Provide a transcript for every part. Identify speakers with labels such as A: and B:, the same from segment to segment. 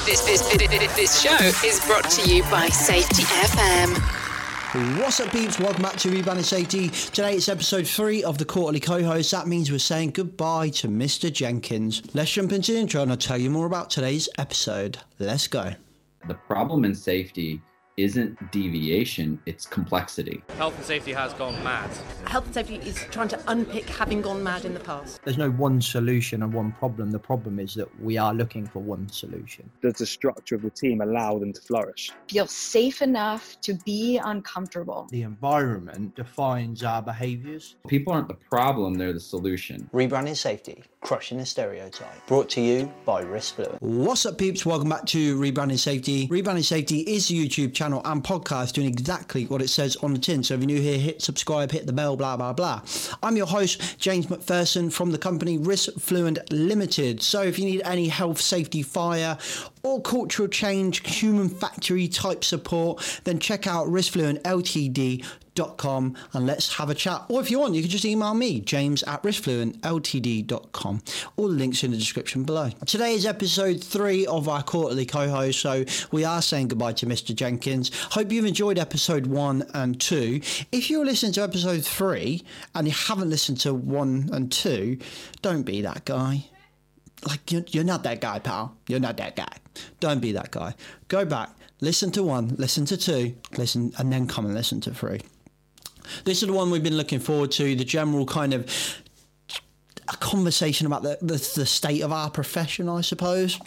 A: This show is brought to you by Safety FM.
B: What's up, peeps? Welcome back to Rebound and Safety. Today it's episode 3 of the quarterly co-host. That means we're saying goodbye to Mr. Jenkins. Let's jump into the intro and I'll tell you more about today's episode. Let's go.
C: The problem in safety isn't deviation, it's complexity.
D: Health and safety has gone mad.
E: Health and safety is trying to unpick having gone mad in the past.
F: There's no one solution and one problem. The problem is that we are looking for one solution.
G: Does the structure of the team allow them to flourish?
H: Feel safe enough to be uncomfortable.
F: The environment defines our behaviours.
C: People aren't the problem, they're the solution.
B: Rebranding Safety, crushing the stereotype. Brought to you by Riskfluent. What's up, peeps? Welcome back to Rebranding Safety. Rebranding Safety is the YouTube channel and podcast doing exactly what it says on the tin. So if you're new here, hit subscribe, hit the bell, blah, blah, blah. I'm your host, James McPherson from the company Riskfluent Limited. So if you need any health, safety, fire, or cultural change, human factory type support, then check out riskfluentltd.com and let's have a chat. Or if you want, you can just email me, james@riskfluentltd.com. All the links in the description below. Today is episode 3 of our quarterly co-host, so we are saying goodbye to Mr. Jenkins. Hope you've enjoyed episode 1 and 2. If you're listening to episode 3 and you haven't listened to 1 and 2, don't be that guy. Like, you're not that guy, pal. You're not that guy. Don't be that guy. Go back, listen to 1, listen to 2, listen, and then come and listen to 3. This is the one we've been looking forward to, the general kind of a conversation about the state of our profession, I suppose.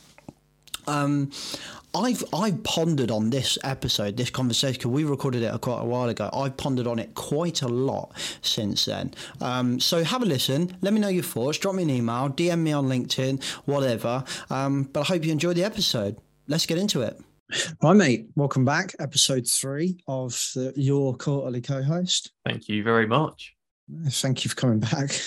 B: I've pondered on this episode, this conversation, because we recorded it quite a while ago. I've pondered on it quite a lot since then. So have a listen. Let me know your thoughts. Drop me an email. DM me on LinkedIn, whatever. But I hope you enjoyed the episode. Let's get into it. Right, mate. Welcome back. Episode 3 of your quarterly co-host.
D: Thank you very much.
B: Thank you for coming back.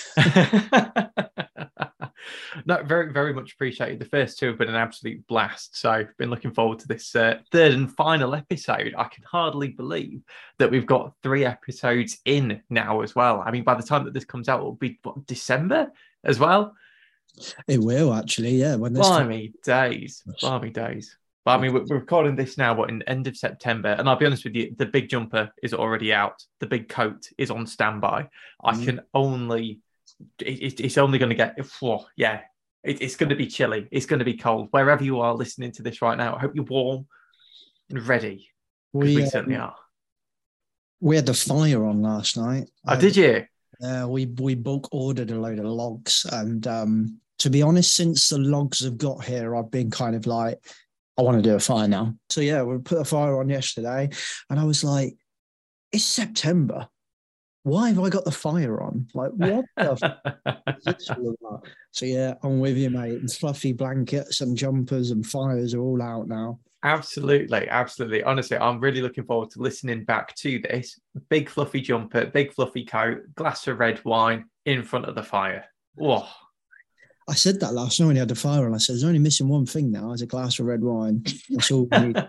D: No, very, very much appreciated. The first 2 have been an absolute blast. So I've been looking forward to this 3rd and final episode. I can hardly believe that we've got 3 episodes in now as well. I mean, by the time that this comes out, it'll be December as well.
B: It will actually, yeah. When this
D: Blimey days. But I mean, we're recording this now, in end of September, and I'll be honest with you, the big jumper is already out. The big coat is on standby. I can only, it's only going to get, it's going to be chilly. It's going to be cold. Wherever you are listening to this right now, I hope you're warm and ready. We certainly are.
B: We had the fire on last night.
D: Oh, did you?
B: Yeah, we bulk ordered a load of logs, and to be honest, since the logs have got here, I've been kind of like, I want to do a fire now. So yeah, we put a fire on yesterday and I was like, it's September. Why have I got the fire on? Like, what the So yeah, I'm with you, mate. And fluffy blankets and jumpers and fires are all out now.
D: Absolutely. Honestly, I'm really looking forward to listening back to this. Big fluffy jumper, big fluffy coat, glass of red wine in front of the fire. Whoa.
B: I said that last night when he had the fire on. I said, there's only missing one thing now. It's a glass of red wine. That's all we need.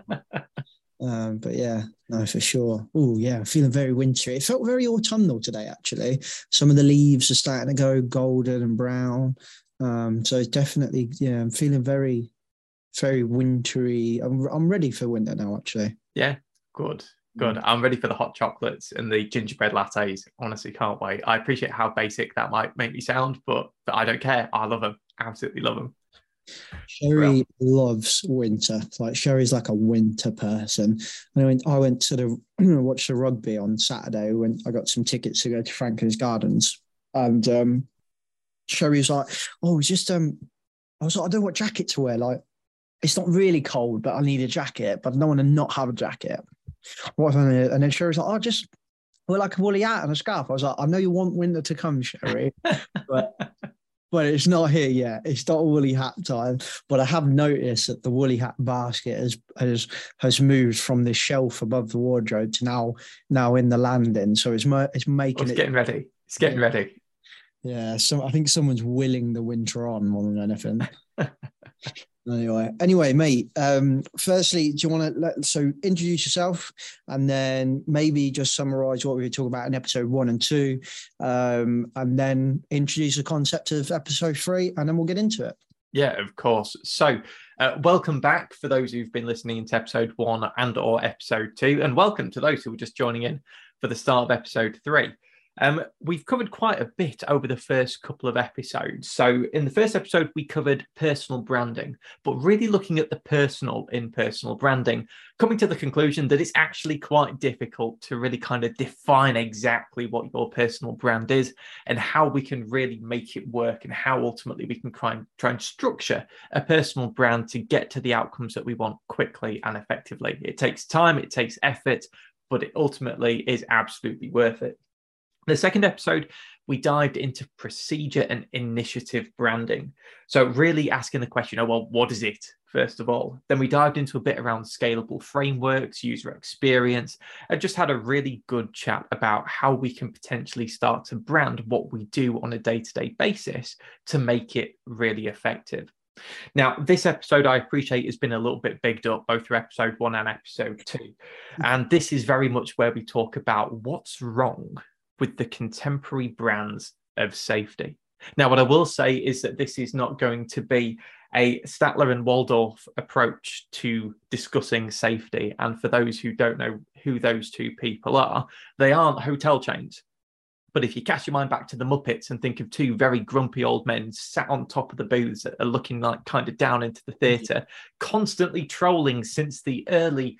B: But yeah, no, for sure. Oh, yeah, feeling very wintry. It felt very autumnal today, actually. Some of the leaves are starting to go golden and brown. So it's definitely, yeah, I'm feeling very, very wintry. I'm ready for winter now, actually.
D: Yeah, good. I'm ready for the hot chocolates and the gingerbread lattes. Honestly, can't wait. I appreciate how basic that might make me sound, but I don't care. I love them. Absolutely love them.
B: Sherry loves winter. Like, Sherry's like a winter person. And I went to the watch the rugby on Saturday when I got some tickets to go to Franklin's Gardens. And Sherry was like, oh, it's just I was like, I don't know what jacket to wear. Like, it's not really cold, but I need a jacket, but I don't want to not have a jacket. And then Sherry's like, just wear like a woolly hat and a scarf. I was like, I know you want winter to come, Sherry, but it's not here yet. It's not woolly hat time. But I have noticed that the woolly hat basket has moved from this shelf above the wardrobe to now in the landing. So it's making it.
D: Getting ready. It's getting ready.
B: Yeah. So I think someone's willing the winter on more than anything. Anyway, mate, firstly, do you want to introduce yourself and then maybe just summarize what we were talking about in episode 1 and 2, and then introduce the concept of episode 3, and then we'll get into it.
D: Yeah, of course. So welcome back for those who've been listening to episode 1 and or episode 2, and welcome to those who are just joining in for the start of episode 3. We've covered quite a bit over the first couple of episodes. So in the first episode, we covered personal branding, but really looking at the personal in personal branding, coming to the conclusion that it's actually quite difficult to really kind of define exactly what your personal brand is and how we can really make it work, and how ultimately we can try and structure a personal brand to get to the outcomes that we want quickly and effectively. It takes time, it takes effort, but it ultimately is absolutely worth it. The second episode, we dived into procedure and initiative branding. So really asking the question, well, what is it, first of all? Then we dived into a bit around scalable frameworks, user experience, and just had a really good chat about how we can potentially start to brand what we do on a day-to-day basis to make it really effective. Now, this episode, I appreciate, has been a little bit bigged up, both through episode 1 and episode 2. And this is very much where we talk about what's wrong with the contemporary brands of safety. Now, what I will say is that this is not going to be a Statler and Waldorf approach to discussing safety. And for those who don't know who those two people are, they aren't hotel chains. But if you cast your mind back to the Muppets and think of two very grumpy old men sat on top of the booths that are looking like kind of down into the theatre, constantly trolling since the early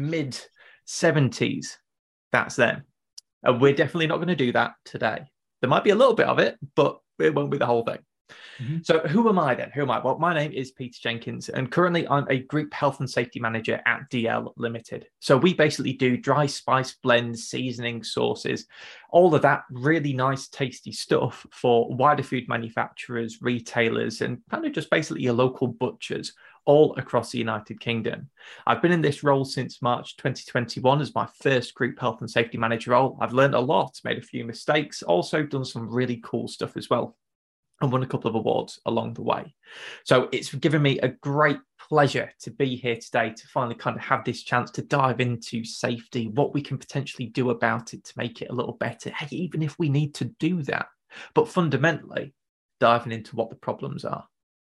D: mid-70s, that's them. We're definitely not going to do that today. There might be a little bit of it, but it won't be the whole thing. Mm-hmm. So who am I then? Who am I? Well, my name is Peter Jenkins, and currently I'm a group health and safety manager at DL Limited. So we basically do dry spice blends, seasoning, sauces, all of that really nice, tasty stuff for wider food manufacturers, retailers, and kind of just basically your local butchers all across the United Kingdom. I've been in this role since March 2021 as my first group health and safety manager role. I've learned a lot, made a few mistakes, also done some really cool stuff as well, and won a couple of awards along the way. So it's given me a great pleasure to be here today to finally kind of have this chance to dive into safety, what we can potentially do about it to make it a little better, hey, even if we need to do that, but fundamentally diving into what the problems are.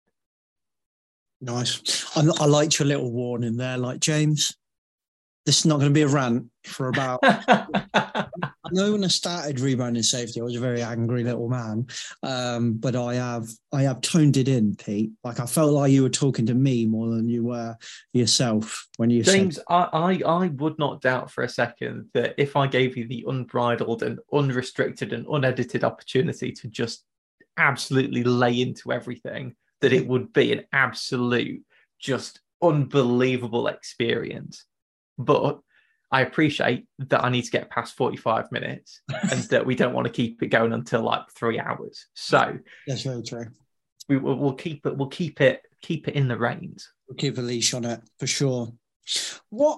B: Nice. I liked your little warning there, like, James, this is not going to be a rant for about... I know when I started rebranding safety, I was a very angry little man, but I have toned it in, Pete. Like, I felt like you were talking to me more than you were yourself when you
D: James,
B: said...
D: I would not doubt for a second that if I gave you the unbridled and unrestricted and unedited opportunity to just absolutely lay into everything, that it would be an absolute, just unbelievable experience. But I appreciate that I need to get past 45 minutes and that we don't want to keep it going until like 3 hours. So
B: that's very true.
D: We'll keep it in the reins.
B: We'll keep a leash on it for sure. What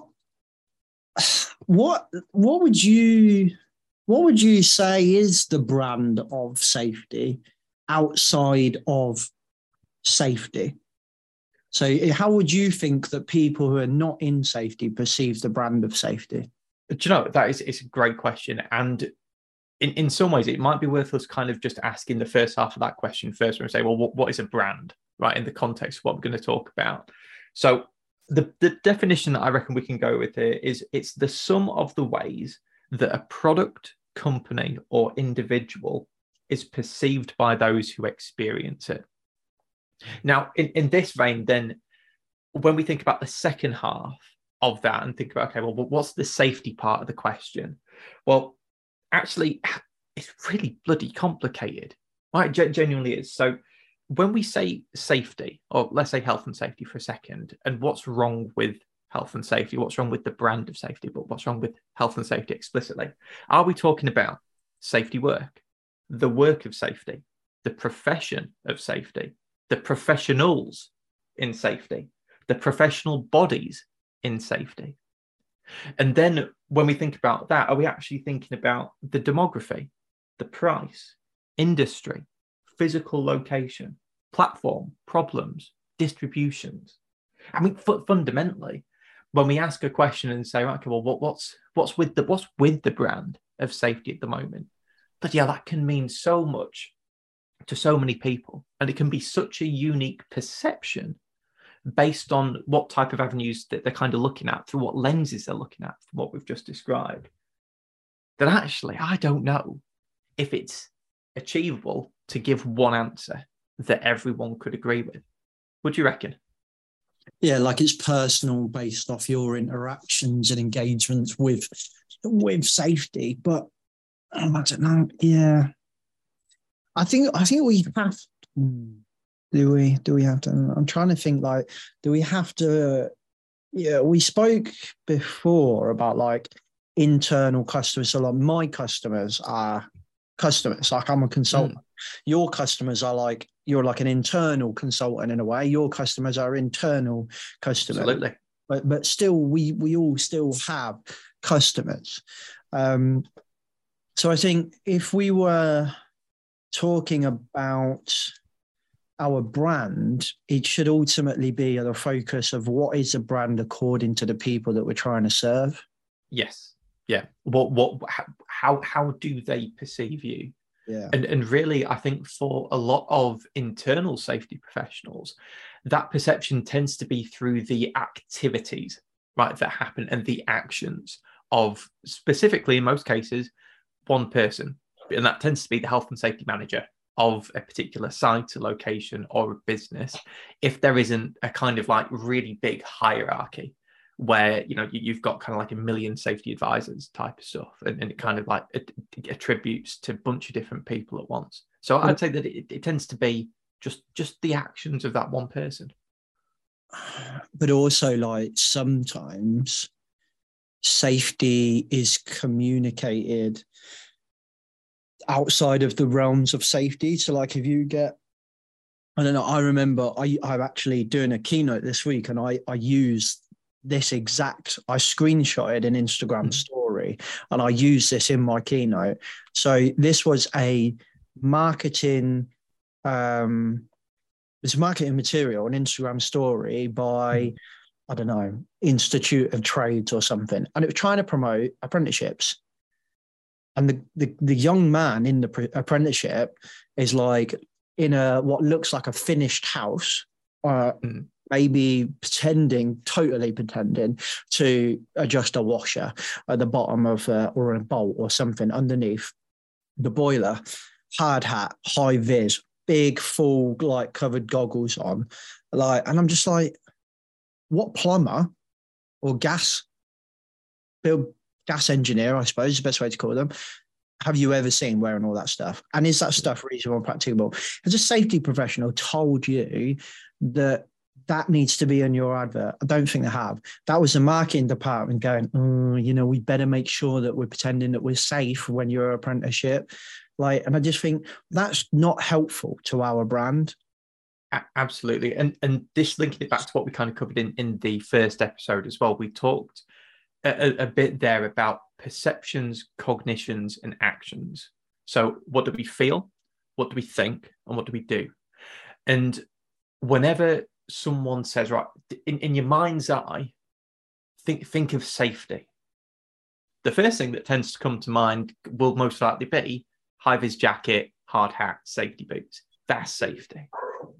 B: would you say is the brand of safety outside of safety? So how would you think that people who are not in safety perceive the brand of safety?
D: Do you know, it's a great question. And in some ways, it might be worth us kind of just asking the first half of that question first, when we say, well, what is a brand, right, in the context of what we're going to talk about? So the definition that I reckon we can go with here is it's the sum of the ways that a product, company, or individual is perceived by those who experience it. Now, in this vein, then, when we think about the second half of that and think about, okay, well, what's the safety part of the question? Well, actually, it's really bloody complicated, right? Genuinely is. So when we say safety, or let's say health and safety for a second, and what's wrong with health and safety, what's wrong with the brand of safety, but what's wrong with health and safety explicitly? Are we talking about safety work, the work of safety, the profession of safety, the professionals in safety, the professional bodies in safety? And then when we think about that, are we actually thinking about the demography, the price, industry, physical location, platform, problems, distributions? I mean, fundamentally, when we ask a question and say, okay, well, what's with the brand of safety at the moment? But yeah, that can mean so much to so many people, and it can be such a unique perception based on what type of avenues that they're kind of looking at, through what lenses they're looking at, from what we've just described, that actually I don't know if it's achievable to give one answer that everyone could agree with. Would you reckon?
B: Yeah, like it's personal based off your interactions and engagements with safety. But I don't know. Yeah, I think we have. Do we have to? I'm trying to think. Like, do we have to? Yeah, we spoke before about like internal customers. So like my customers are customers. Like I'm a consultant. Your customers are like, you're like an internal consultant in a way. Your customers are internal customers.
D: Absolutely.
B: But still, we all still have customers. So I think if we were talking about our brand, it should ultimately be the focus of what is a brand according to the people that we're trying to serve.
D: Yes. Yeah. How do they perceive you?
B: Yeah.
D: And really, I think for a lot of internal safety professionals, that perception tends to be through the activities, right, that happen, and the actions of, specifically in most cases, one person. And that tends to be the health and safety manager of a particular site, a location, or a business, if there isn't a kind of like really big hierarchy where, you know, you've got kind of like a million safety advisors type of stuff, and it kind of like it attributes to a bunch of different people at once. So I'd say that it tends to be just the actions of that one person.
B: But also, like, sometimes safety is communicated outside of the realms of safety. So like if you get, I don't know, I remember I'm actually doing a keynote this week, and I used this exact, I screenshotted an Instagram story, and I used this in my keynote. So this was a marketing, this marketing material, an Instagram story by, I don't know, Institute of Trades or something. And it was trying to promote apprenticeships. And the young man in the apprenticeship is like in a, what looks like a finished house, maybe totally pretending to adjust a washer at the bottom of, or a bolt or something underneath the boiler, hard hat, high vis, big full like covered goggles on, like, and I'm just like, what plumber or gas engineer, I suppose is the best way to call them, have you ever seen wearing all that stuff? And is that stuff reasonable and practicable? Has a safety professional told you that needs to be in your advert? I don't think they have. That was the marketing department going, oh, you know, we better make sure that we're pretending that we're safe when you're an apprenticeship. Like, and I just think that's not helpful to our brand.
D: Absolutely. And this, linking it back to what we kind of covered in the first episode as well, we talked a bit there about perceptions, cognitions, and actions. So what do we feel? What do we think? And what do we do? And whenever someone says, right, in your mind's eye, think of safety, the first thing that tends to come to mind will most likely be high-vis jacket, hard hat, safety boots. That's safety.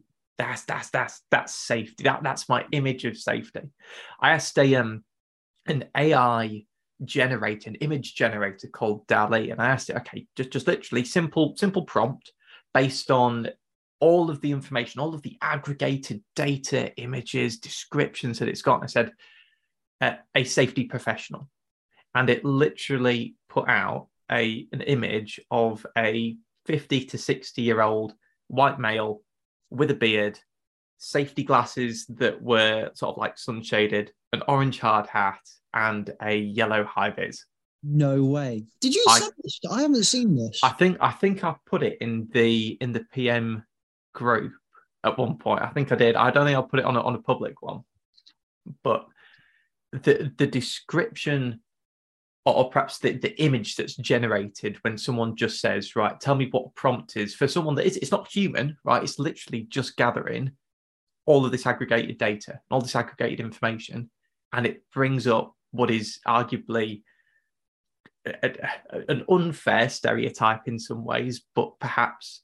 D: That's safety. That's my image of safety. I asked an AI generator, an image generator called DALL-E, and I asked it, okay, just literally simple prompt based on all of the information, all of the aggregated data, images, descriptions that it's got. And I said, a safety professional. And it literally put out an image of a 50 to 60-year-old white male with a beard, safety glasses that were sort of like sun-shaded, an orange hard hat, and a yellow high vis.
B: No way. Did you send this? I haven't seen this.
D: I think I put it in the PM group at one point. I think I did. I don't think I'll put it on a public one. But the description, or perhaps the image that's generated when someone just says, right, tell me what a prompt is, for someone that it's not human, right? It's literally just gathering all of this aggregated data, all this aggregated information, and it brings up what is arguably an unfair stereotype in some ways, but perhaps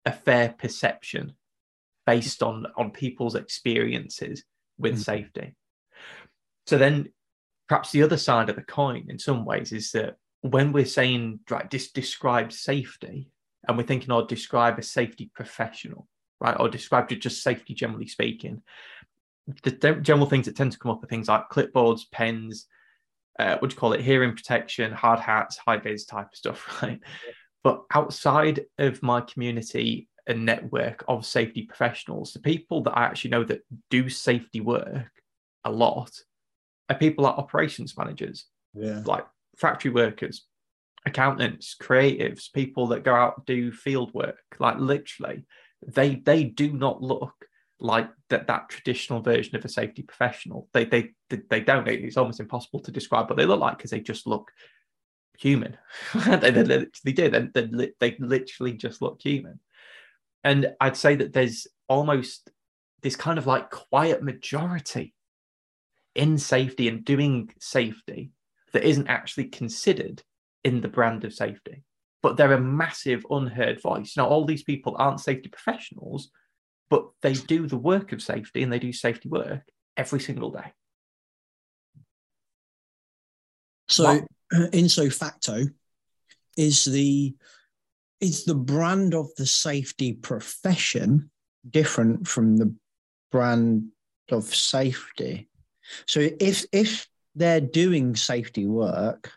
D: a fair perception based on people's experiences with safety. So then perhaps the other side of the coin in some ways is that when we're saying, right, describe safety, and we're thinking, or describe a safety professional, right, or describe just safety generally speaking, the general things that tend to come up are things like clipboards, pens, what do you call it, hearing protection, hard hats, high vis type of stuff, right? But outside of my community and network of safety professionals, the people that I actually know that do safety work a lot are people like operations managers, like factory workers, accountants, creatives, people that go out and do field work. Like literally, they do not look like that traditional version of a safety professional. They don't. It's almost impossible to describe what they look like because they just look human. they do. They literally just look human. And I'd say that there's almost this kind of like quiet majority in safety and doing safety that isn't actually considered in the brand of safety, but they're a massive unheard voice. Now, all these people aren't safety professionals, but they do the work of safety and they do safety work every single day.
B: So, ipso facto, is the brand of the safety profession different from the brand of safety? So if they're doing safety work,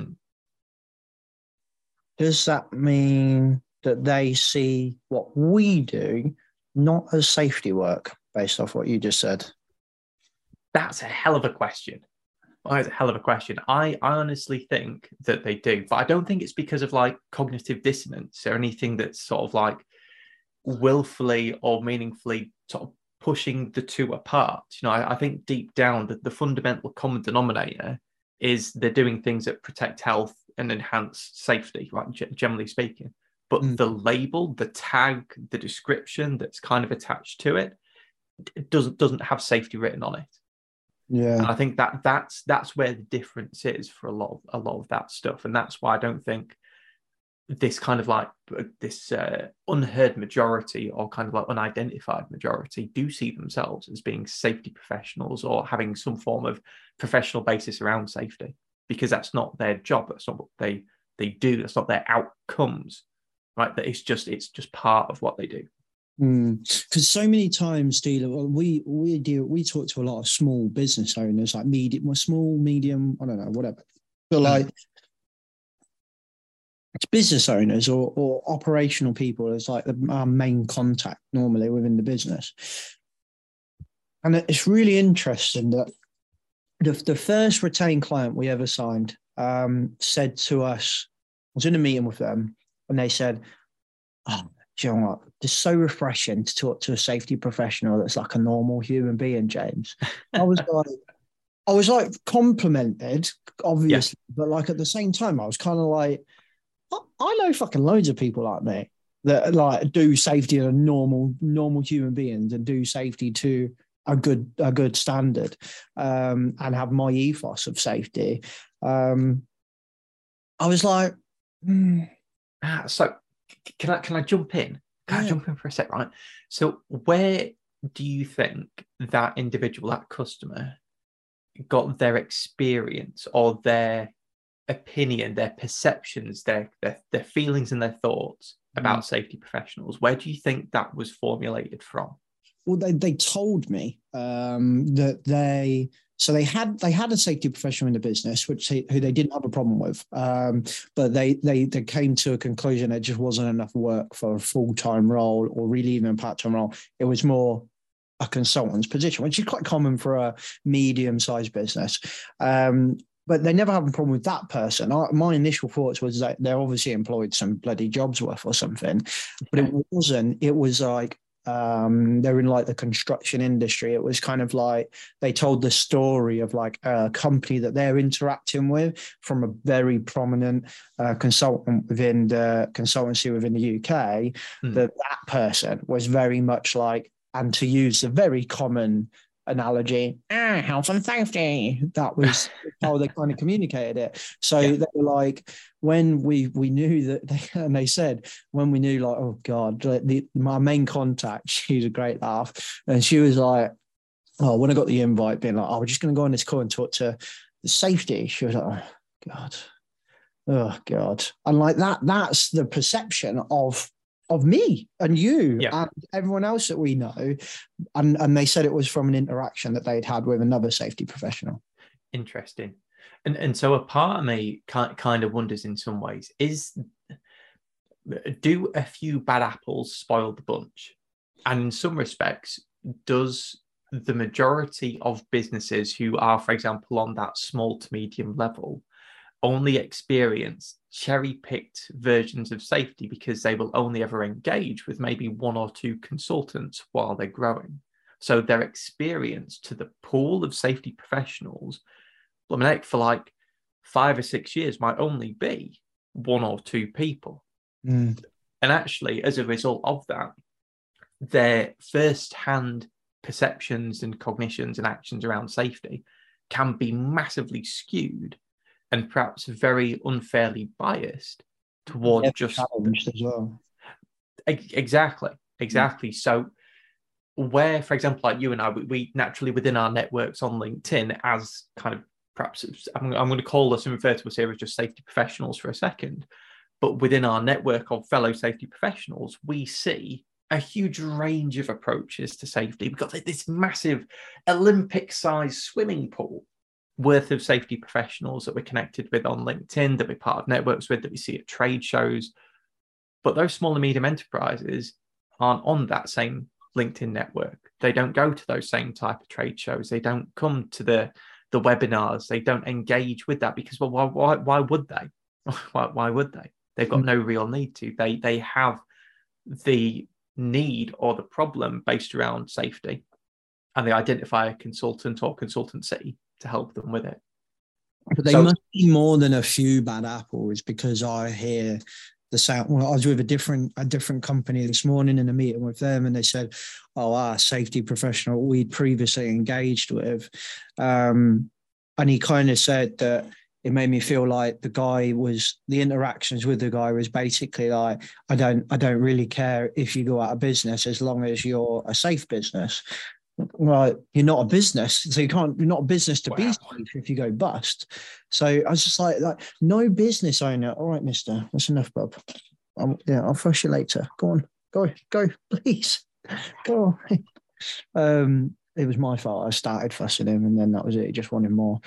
B: does that mean that they see what we do not as safety work based off what you just said?
D: That's a hell of a question. That's a hell of a question. I honestly think that they do, but I don't think it's because of like cognitive dissonance or anything that's sort of like willfully or meaningfully sort of pushing the two apart. You know, I think deep down that the fundamental common denominator is they're doing things that protect health and enhance safety, right? Generally speaking. But the label, the tag, the description that's kind of attached to it doesn't have safety written on it.
B: Yeah,
D: and I think that's where the difference is for a lot of that stuff, and that's why I don't think this kind of like this unheard majority or kind of like unidentified majority do see themselves as being safety professionals or having some form of professional basis around safety, because that's not their job. That's not what they do. That's not their outcomes, right? That it's just part of what they do.
B: Because so many times, Dealer, we talk to a lot of small business owners, like small, medium, I don't know, whatever. But like it's business owners or operational people as like our main contact normally within the business. And it's really interesting that the first retained client we ever signed said to us, I was in a meeting with them, and they said, "Oh, do you know what? It's so refreshing to talk to a safety professional that's like a normal human being, James." I was like complimented, obviously, but like at the same time, I was kind of like, I know fucking loads of people like me that like do safety as a normal human beings and do safety to a good standard, and have my ethos of safety. I was like,
D: So can I jump in? Can I jump in for a sec, right? So where do you think that individual, that customer, got their experience or their opinion, their perceptions, their feelings and their thoughts about safety professionals? Where do you think that was formulated from?
B: Well, they told me that they had a safety professional in the business, who they didn't have a problem with, but they came to a conclusion there just wasn't enough work for a full-time role or really even a part-time role. It was more a consultant's position, which is quite common for a medium-sized business. But they never had a problem with that person. My initial thoughts was that they're obviously employed some bloody jobs worth or something, but it wasn't. It was like they're in like the construction industry. It was kind of like they told the story of like a company that they're interacting with from a very prominent consultant within the consultancy within the UK. That person was very much like, and to use the very common analogy, health and safety. That was how they kind of communicated it. So they were like, when we knew that, they said, when we knew, like, oh God, my main contact, she's a great laugh. And she was like, oh, when I got the invite, being like, oh, we're just going to go on this call and talk to the safety. She was like, oh God. And like that's the perception of me and you and everyone else that we know. And they said it was from an interaction that they'd had with another safety professional.
D: Interesting. And so a part of me kind of wonders in some ways, do a few bad apples spoil the bunch? And in some respects, does the majority of businesses who are, for example, on that small to medium level, only experience cherry-picked versions of safety because they will only ever engage with maybe one or two consultants while they're growing? So their experience to the pool of safety professionals, for like 5 or 6 years, might only be one or two people. And actually, as a result of that, their first-hand perceptions and cognitions and actions around safety can be massively skewed and perhaps very unfairly biased towards just
B: challenged as well.
D: Exactly. So where, for example, like you and I, we naturally within our networks on LinkedIn, as kind of perhaps I'm going to call us and refer to us here as just safety professionals for a second, but within our network of fellow safety professionals, we see a huge range of approaches to safety. We've got this massive Olympic-sized swimming pool worth of safety professionals that we're connected with on LinkedIn, that we're part of networks with, that we see at trade shows. But those small and medium enterprises aren't on that same LinkedIn network. They don't go to those same type of trade shows. They don't come to the webinars. They don't engage with that because, well, why would they? Why would they? They've got no real need to. They have the need or the problem based around safety, and they identify a consultant or consultancy to help them with it.
B: But they must be more than a few bad apples, because I hear the sound. Well, I was with a different company this morning in a meeting with them, and they said, "Oh, our safety professional we'd previously engaged with," and he kind of said that it made me feel like the interactions with the guy was basically like, I don't really care if you go out of business as long as you're a safe business. Well, you're not a business, so you're not a business to be safe if you go bust. So I was just like no business owner. All right, mister, that's enough, Bob. I'll fuss you later. Go on, go, please. Go on. It was my fault. I started fussing him, and then that was it. He just wanted more.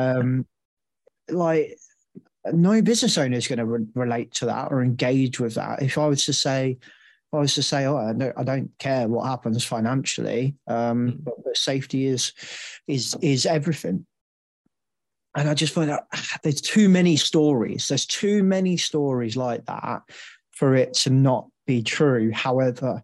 B: Like, no business owner is going to relate to that or engage with that. If I was to say, oh, I don't care what happens financially, but safety is everything. And I just find out there's too many stories. There's too many stories like that for it to not be true. However,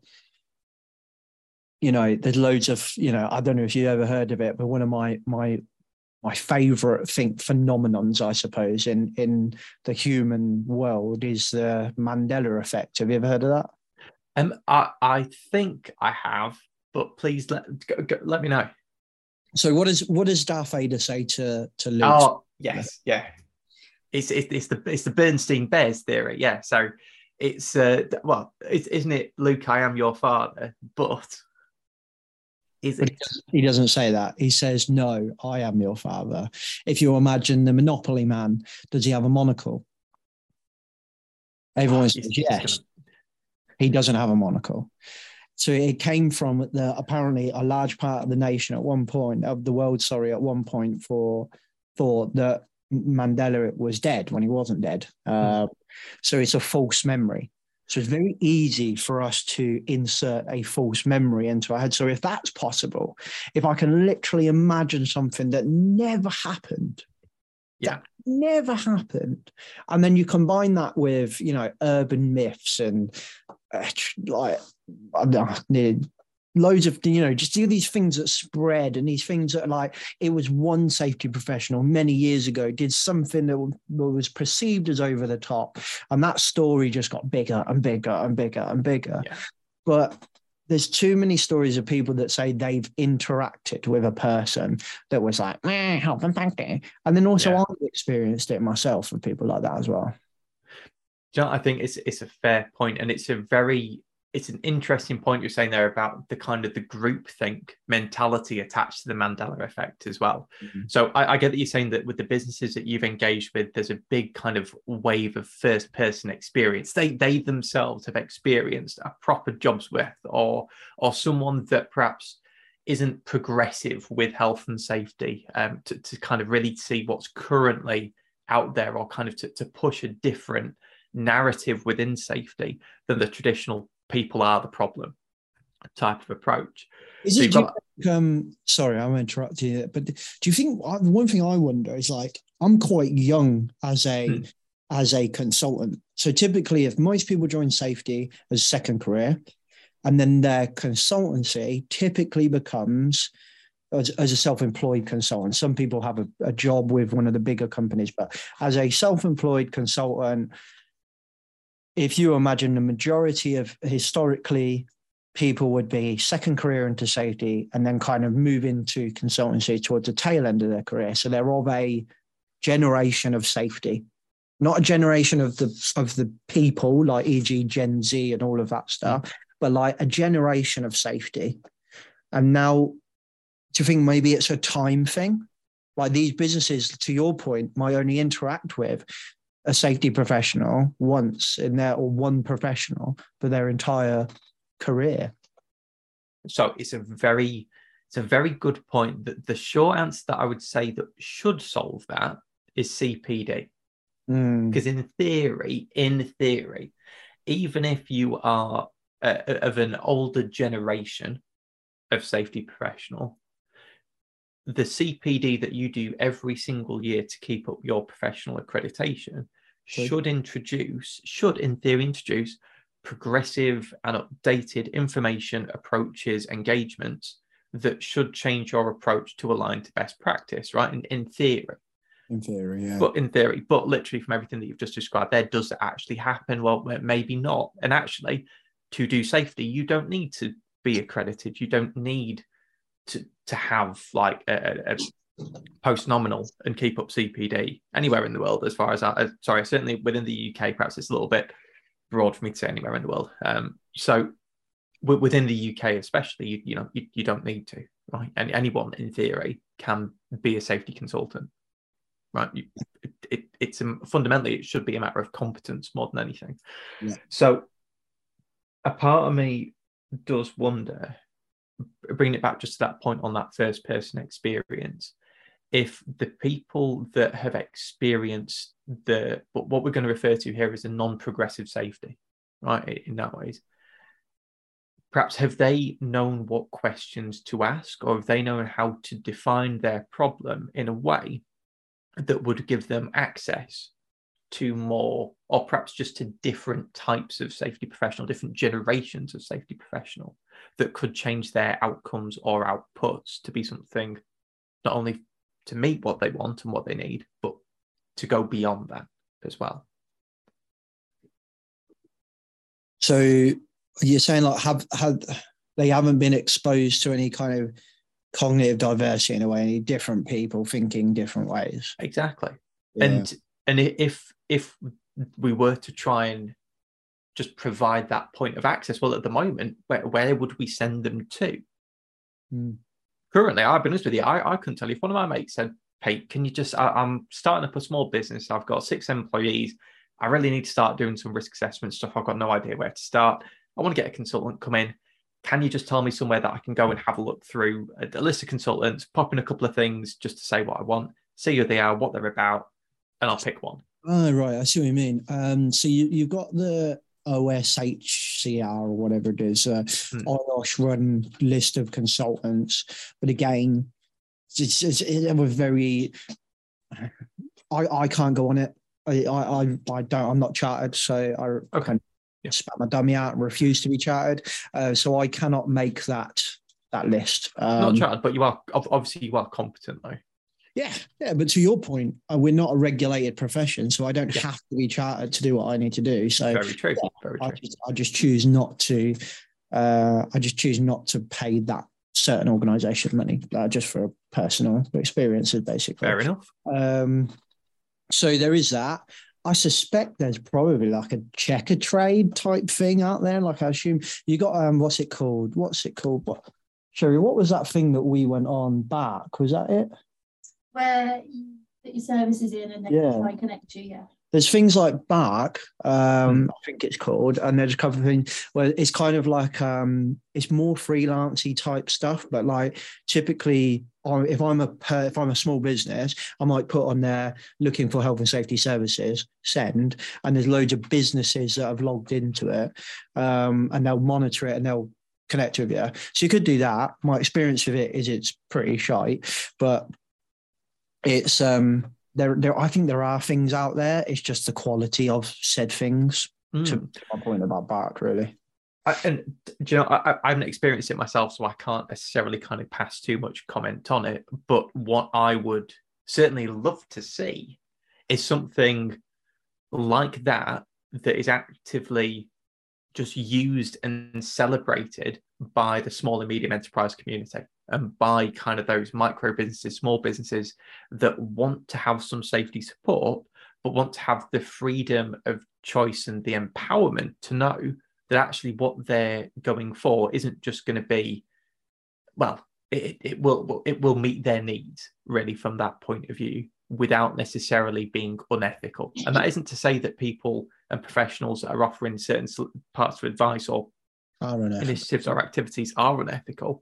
B: there's loads of, I don't know if you ever heard of it, but one of my favorite phenomenons, I suppose, in the human world is the Mandela effect. Have you ever heard of that?
D: I think I have, but please let me know.
B: So what does Darth Vader say to Luke?
D: Oh yes, yeah. It's the Bernstein Bears theory, yeah. So it's isn't it, Luke, I am your father, but is it?
B: He doesn't say that. He says, no, I am your father. If you imagine the Monopoly man, does he have a monocle? Everyone says yes. He doesn't have a monocle. So it came from apparently a large part of the nation at one point, of the world, at one point, thought that Mandela was dead when he wasn't dead. So it's a false memory. So it's very easy for us to insert a false memory into our head. So if that's possible, if I can literally imagine something that never happened, never happened, and then you combine that with, urban myths and loads of, just do these things that spread, and these things that it was one safety professional many years ago did something that was perceived as over the top, and that story just got bigger and bigger and bigger and bigger. But there's too many stories of people that say they've interacted with a person that was like, help and thank you. And then also I've experienced it myself with people like that as well.
D: Do you know, I think it's a fair point, and it's an interesting point you're saying there about the kind of the groupthink mentality attached to the Mandela effect as well. Mm-hmm. So I get that you're saying that with the businesses that you've engaged with, there's a big kind of wave of first person experience. They themselves have experienced a proper job's worth, or someone that perhaps isn't progressive with health and safety, to kind of really see what's currently out there, or kind of to push a different narrative within safety than the traditional people are the problem type of approach.
B: Sorry, I'm interrupting you, but do you think, one thing I wonder is, like, I'm quite young as a consultant. So typically, if most people join safety as second career, and then their consultancy typically becomes as a self-employed consultant. Some people have a job with one of the bigger companies, but as a self-employed consultant, if you imagine the majority of historically people would be second career into safety and then kind of move into consultancy towards the tail end of their career. So they're of a generation of safety, not a generation of the people, like e.g. Gen Z and all of that stuff, but like a generation of safety. And now, do you think maybe it's a time thing? Like, these businesses, to your point, might only interact with a safety professional once in their, or one professional for their entire career.
D: So it's a very good point. That the short answer that I would say that should solve that is CPD. Because in theory, even if you are of an older generation of safety professional, the CPD that you do every single year to keep up your professional accreditation should in theory introduce progressive and updated information, approaches, engagements that should change your approach to align to best practice, right? In theory.
B: In theory, yeah.
D: But literally from everything that you've just described there, does it actually happen? Well, maybe not. And actually, to do safety, you don't need to be accredited. You don't need to have like a post-nominal and keep up CPD anywhere in the world, as far as certainly within the UK, perhaps it's a little bit broad for me to say anywhere in the world. So within the UK especially, you don't need to, right? And anyone in theory can be a safety consultant, right? It's fundamentally, it should be a matter of competence more than anything. Yeah. So a part of me does wonder, bringing it back just to that point on that first person experience, if the people that have experienced what we're going to refer to here as a non-progressive safety, right, in that ways, perhaps have they known what questions to ask, or have they known how to define their problem in a way that would give them access to more, or perhaps just to different types of safety professional, different generations of safety professional, that could change their outcomes or outputs to be something not only to meet what they want and what they need, but to go beyond that as well.
B: So you're saying, like, they haven't been exposed to any kind of cognitive diversity in a way, any different people thinking different ways?
D: Exactly.
B: Yeah.
D: And if we were to try and just provide that point of access, well, at the moment, where would we send them to? Currently, I'll be honest with you, I couldn't tell you. If one of my mates said, Pete, can you just, I'm starting up a small business, I've got 6 employees, I really need to start doing some risk assessment stuff, I've got no idea where to start, I want to get a consultant come in, can you just tell me somewhere that I can go and have a look through a list of consultants, pop in a couple of things just to say what I want, see who they are, what they're about, and I'll pick one.
B: Oh, right, I see what you mean. So you've got the OSHCR or whatever it is, IOSH run list of consultants, but again, it was very. I can't go on it. I don't. I'm not chartered, so I kind of spat my dummy out and refuse to be chartered. So I cannot make that list.
D: Not chartered, but you are obviously competent though.
B: Yeah, but to your point, we're not a regulated profession, so I don't have to be chartered to do what I need to do. So
D: very true. Yeah, very true.
B: I just choose not to I just choose not to pay that certain organisation money, just for personal experiences, basically.
D: Fair enough.
B: So there is that. I suspect there's probably like a checker trade type thing out there. Like, I assume you got what's it called? What, Sherry? What was that thing that we went on back? Was that it?
I: Where you put your services in and then try and connect you. Yeah.
B: There's things like Bark, I think it's called, and there's a couple of things where it's kind of like it's more freelancey type stuff. But like typically, if I'm a small business, I might put on there looking for health and safety services, send, and there's loads of businesses that have logged into it, and they'll monitor it and they'll connect with you. So you could do that. My experience with it is it's pretty shite, but it's I think there are things out there. It's just the quality of said things. To my point about Bark, really.
D: Do you know, I haven't experienced it myself, so I can't necessarily kind of pass too much comment on it. But what I would certainly love to see is something like that is actively just used and celebrated by the small and medium enterprise community, and by kind of those micro businesses, small businesses that want to have some safety support, but want to have the freedom of choice and the empowerment to know that actually what they're going for isn't just going to be, well, it will meet their needs really from that point of view, without necessarily being unethical. And that isn't to say that people and professionals that are offering certain parts of advice or initiatives or activities are unethical.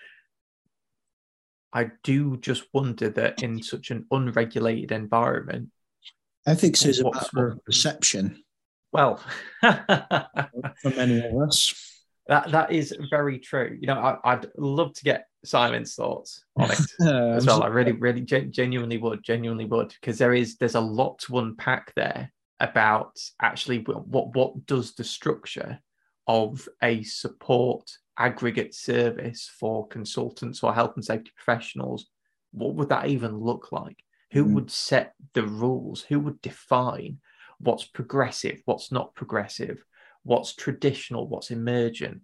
D: I do just wonder that in such an unregulated environment,
B: ethics is a matter of perception.
D: Well,
B: for many of us,
D: that is very true. You know, I'd love to get Simon's thoughts on it as well. I really genuinely would, because there's a lot to unpack there about actually what does the structure of a support aggregate service for consultants or health and safety professionals, what would that even look like? Who would set the rules? Who would define what's progressive, what's not progressive, what's traditional, what's emergent?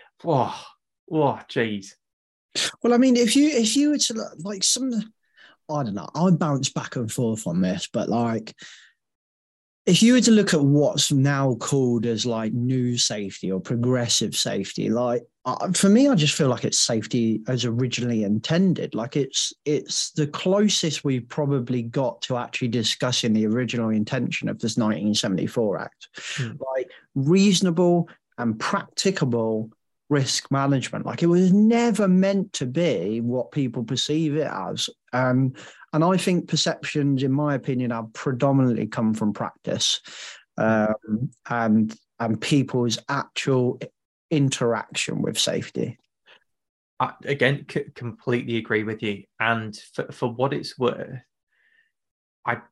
D: Geez.
B: Well, I mean, if you were to like I don't know, I bounce back and forth on this, but like, if you were to look at what's now called as like new safety or progressive safety, like for me, I just feel like it's safety as originally intended. Like it's the closest we've probably got to actually discussing the original intention of this 1974 Act. Like reasonable and practicable risk management. Like it was never meant to be what people perceive it as. And I think perceptions, in my opinion, have predominantly come from practice and people's actual interaction with safety.
D: I, again, completely agree with you. And for what it's worth, I'll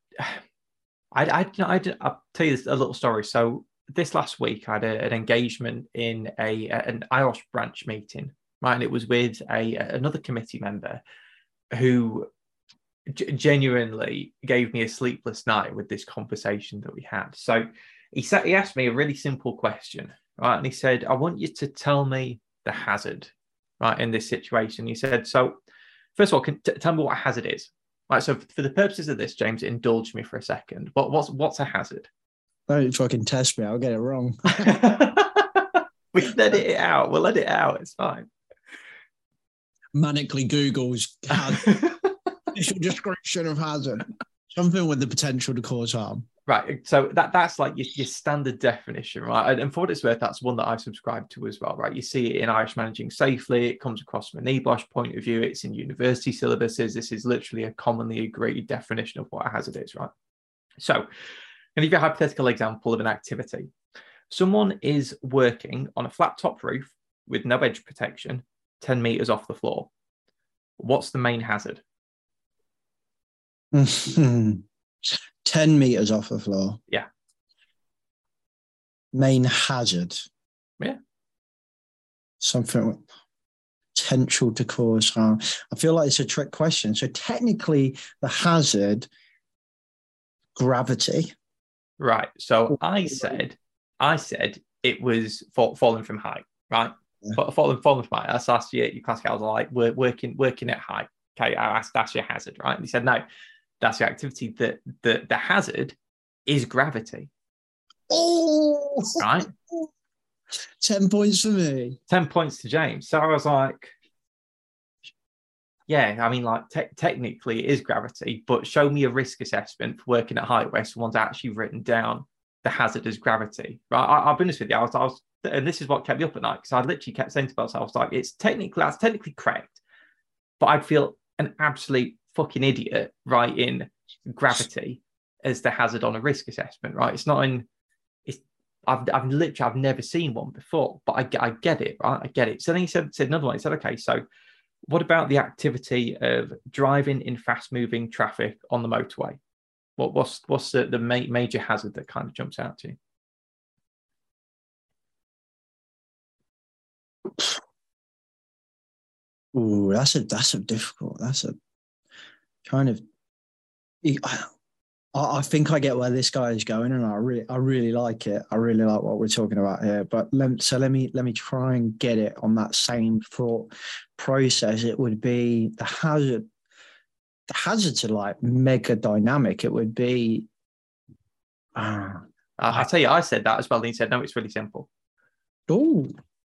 D: tell you a little story. So this last week, I had an engagement in an IOSH branch meeting, right? And it was with another committee member who genuinely gave me a sleepless night with this conversation that we had. So he asked me a really simple question, right? And he said, I want you to tell me the hazard, right, in this situation. He said, so first of all, tell me what a hazard is. Right, so for the purposes of this, James, indulge me for a second. What's a hazard?
B: Don't fucking test me. I'll get it wrong.
D: We can edit it out. We'll edit it out. It's fine.
B: Manically Googles official description of hazard. Something with the potential to cause harm.
D: Right. So that's like your standard definition, right? And for what it's worth, that's one that I've subscribed to as well, right? You see it in IOSH Managing Safely. It comes across from an NEBOSH point of view. It's in university syllabuses. This is literally a commonly agreed definition of what a hazard is, right? So I'm going to give you a hypothetical example of an activity. Someone is working on a flat top roof with no edge protection, 10 meters off the floor. What's the main hazard?
B: 10 meters off the floor.
D: Yeah.
B: Main hazard.
D: Yeah.
B: Something with potential to cause harm. I feel like it's a trick question. So technically the hazard, gravity.
D: Right. So I said it was falling from height, right? Following my that's last year, your classic. I was like, we're working at height. Okay, I asked, that's your hazard, right? And he said, no, that's your activity. The hazard is gravity.
B: Oh,
D: right.
B: 10 points for me.
D: 10 points to James. So I was like, yeah, I mean, like technically it is gravity, but show me a risk assessment for working at height where someone's actually written down the hazard as gravity. Right? I'll be honest with you. I was, and this is what kept me up at night, because I literally kept saying to myself, I was like, that's technically correct, but I'd feel an absolute fucking idiot writing gravity as the hazard on a risk assessment, right? It's not in. I've never seen one before, but I get it, right? I get it. So then he said another one. He said, okay, so what about the activity of driving in fast-moving traffic on the motorway? What's the major hazard that kind of jumps out to
B: you? Ooh, that's a difficult. That's a kind of. I think I get where this guy is going, and I really like it. I really like what we're talking about here. But let me try and get it on that same thought process. It would be the hazard. The hazards are like mega dynamic. It would be.
D: I'll tell you, I said that as well. And he said, no, it's really simple.
B: Oh,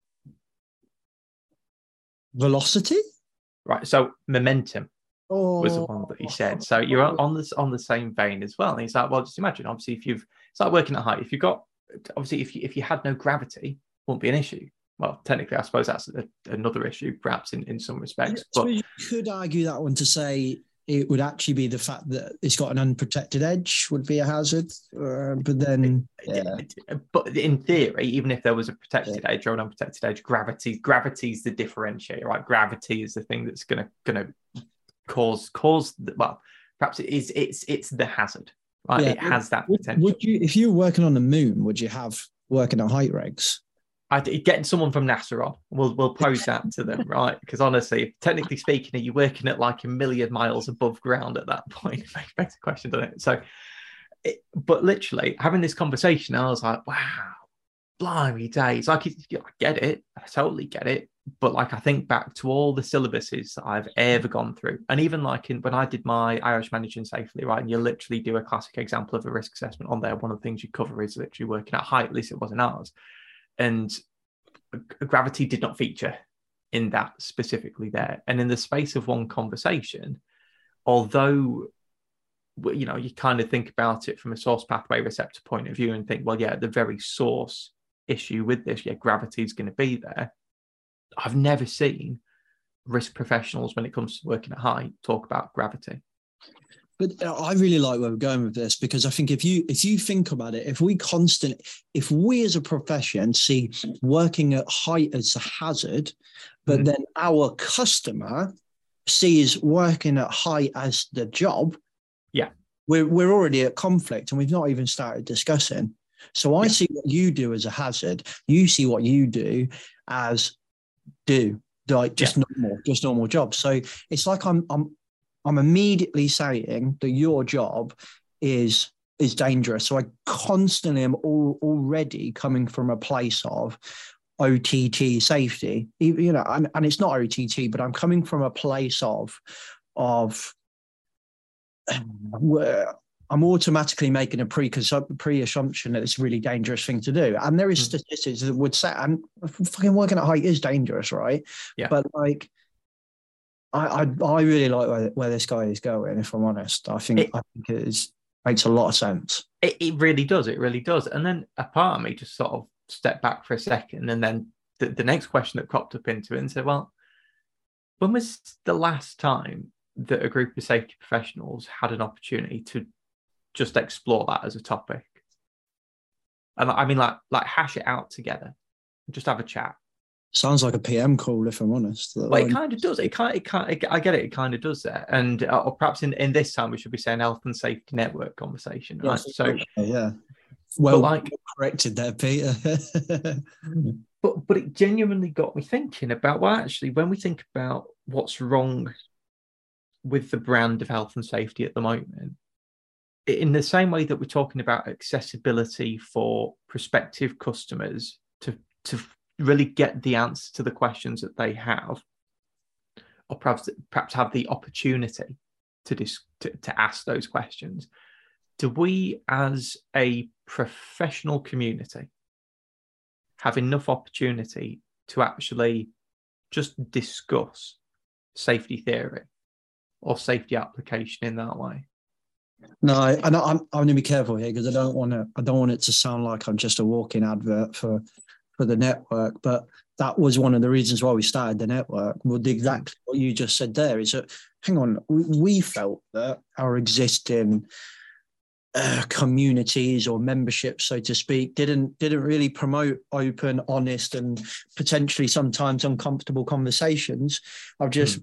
B: velocity.
D: Right. So momentum. Was the one that he said. So you're on the same vein as well. And he's like, well, just imagine, obviously, if you've started working at height, if you've got, obviously, if you had no gravity, wouldn't be an issue. Well, technically, I suppose that's another issue, perhaps in some respects. But
B: you could argue that one to say it would actually be the fact that it's got an unprotected edge would be a hazard. But then,
D: but in theory, even if there was a protected edge or an unprotected edge, gravity's the differentiator, right? Gravity is the thing that's gonna cause well, perhaps it's the hazard, right? It has that potential.
B: Would you, if you were working on the moon, would you have working at height regs?
D: Getting someone from NASA on, we'll pose that to them, right? Because honestly, technically speaking, are you working at like 1 million miles above ground at that point? It makes a question, doesn't it? So, but literally having this conversation, I was like, wow, blimey days! Like, I get it, I totally get it. But like, I think back to all the syllabuses that I've ever gone through, and even like when I did my Irish Managing Safely, right, and you literally do a classic example of a risk assessment on there. One of the things you cover is literally working at height. At least it wasn't ours, and gravity did not feature in that specifically there. And in the space of one conversation, although you kind of think about it from a source pathway receptor point of view and think, well, yeah, the very source issue with this, yeah, gravity is going to be there. I've never seen risk professionals, when it comes to working at height, talk about gravity.
B: But I really like where we're going with this, because I think if you think about it, if we as a profession see working at height as a hazard, but then our customer sees working at height as the job,
D: yeah,
B: we're already at conflict, and we've not even started discussing. So I see what you do as a hazard. You see what you do as just normal jobs. So it's like I'm immediately saying that your job is dangerous. So I constantly am already coming from a place of OTT safety, and it's not OTT, but I'm coming from a place of where I'm automatically making a pre-assumption that it's a really dangerous thing to do. And there is statistics that would say, and fucking working at height is dangerous, right?
D: Yeah.
B: But like, I really like where this guy is going, if I'm honest. I think it makes a lot of sense.
D: It really does. It really does. And then a part of me just sort of stepped back for a second. And then the next question that cropped up into it and said, well, when was the last time that a group of safety professionals had an opportunity to just explore that as a topic? And I mean, like hash it out together, just have a chat.
B: Sounds like a PM call, if I'm honest.
D: Well, it kind of does. I get it. It kind of does that. And or perhaps in this time we should be saying health and safety network conversation, right?
B: Yes,
D: so
B: yeah. Well corrected there, Peter.
D: but it genuinely got me thinking about, well, actually, when we think about what's wrong with the brand of health and safety at the moment, in the same way that we're talking about accessibility for prospective customers to really get the answer to the questions that they have, or perhaps have the opportunity to ask those questions, do we as a professional community have enough opportunity to actually just discuss safety theory or safety application in that way?
B: No, and I'm going to be careful here because I don't want it to sound like I'm just a walking advert for the network. But that was one of the reasons why we started the network. Well, exactly what you just said there is that, hang on, we felt that our existing communities or memberships, so to speak, didn't really promote open, honest, and potentially sometimes uncomfortable conversations of just,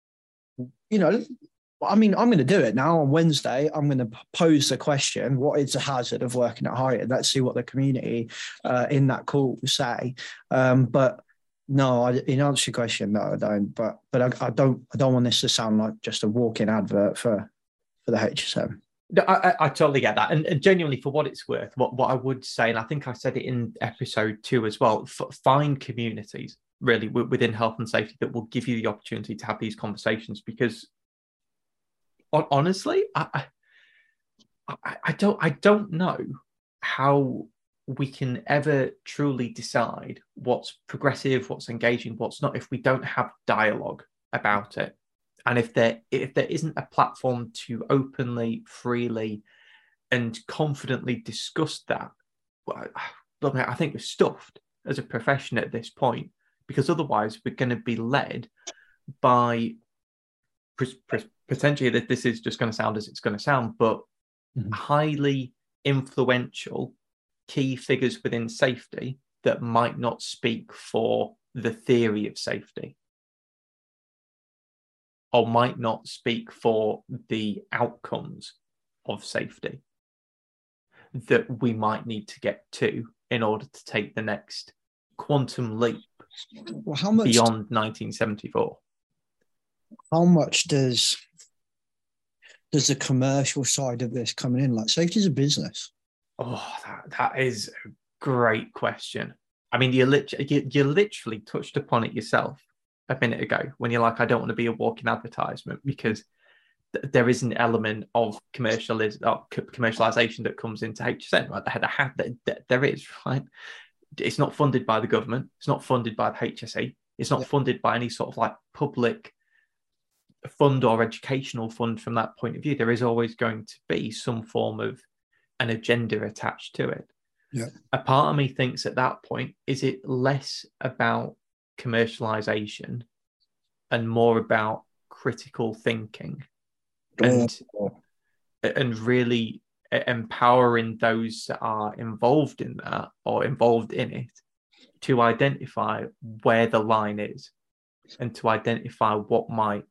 B: I mean, I'm going to do it now on Wednesday. I'm going to pose the question, what is the hazard of working at Hired? Let's see what the community in that call will say. But no, in answer to your question, no, I don't. But I don't want this to sound like just a walking advert for the HSM.
D: No, I totally get that. And genuinely, for what it's worth, what I would say, and I think I said it in episode 2 as well, find communities really within health and safety that will give you the opportunity to have these conversations, because honestly, I don't know how we can ever truly decide what's progressive, what's engaging, what's not, if we don't have dialogue about it. And if there isn't a platform to openly, freely, and confidently discuss that, well, I think we're stuffed as a profession at this point, because otherwise we're going to be led by potentially, that this is just going to sound as it's going to sound, but highly influential key figures within safety that might not speak for the theory of safety, or might not speak for the outcomes of safety that we might need to get to in order to take the next quantum leap beyond 1974.
B: How much does the commercial side of this coming in? Like, safety is a business.
D: Oh, that is a great question. I mean, you literally touched upon it yourself a minute ago when you're like, I don't want to be a walking advertisement, because there is an element of commercialization that comes into HSN, right? There is, right? It's not funded by the government. It's not funded by the HSE. It's not funded by any sort of like public fund or educational fund from that point of view. There is always going to be some form of an agenda attached to it.
B: Yeah.
D: A part of me thinks at that point, is it less about commercialization and more about critical thinking and really empowering those that are involved in that or involved in it to identify where the line is and to identify what might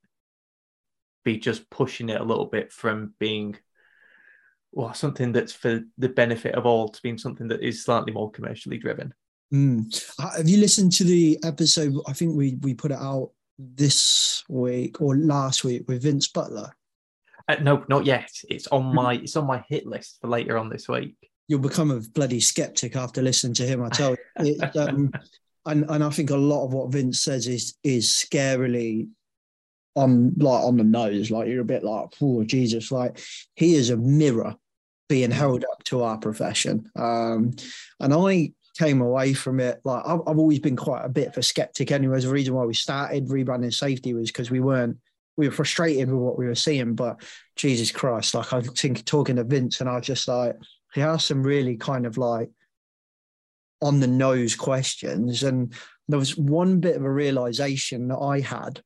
D: be just pushing it a little bit from being something that's for the benefit of all to being something that is slightly more commercially driven.
B: Have you listened to the episode? I think we put it out this week or last week with Vince Butler.
D: No, not yet. It's on my hit list for later on this week.
B: You'll become a bloody skeptic after listening to him, I tell you. And I think a lot of what Vince says is scarily on the nose. Like, you're a bit like, oh Jesus! Like, he is a mirror being held up to our profession. And I came away from it like I've always been quite a bit of a skeptic. Anyways, the reason why we started Rebranding Safety was because we were frustrated with what we were seeing. But Jesus Christ, like, I think talking to Vince, and I was just like, he asked some really kind of like on the nose questions, and there was one bit of a realization that I had.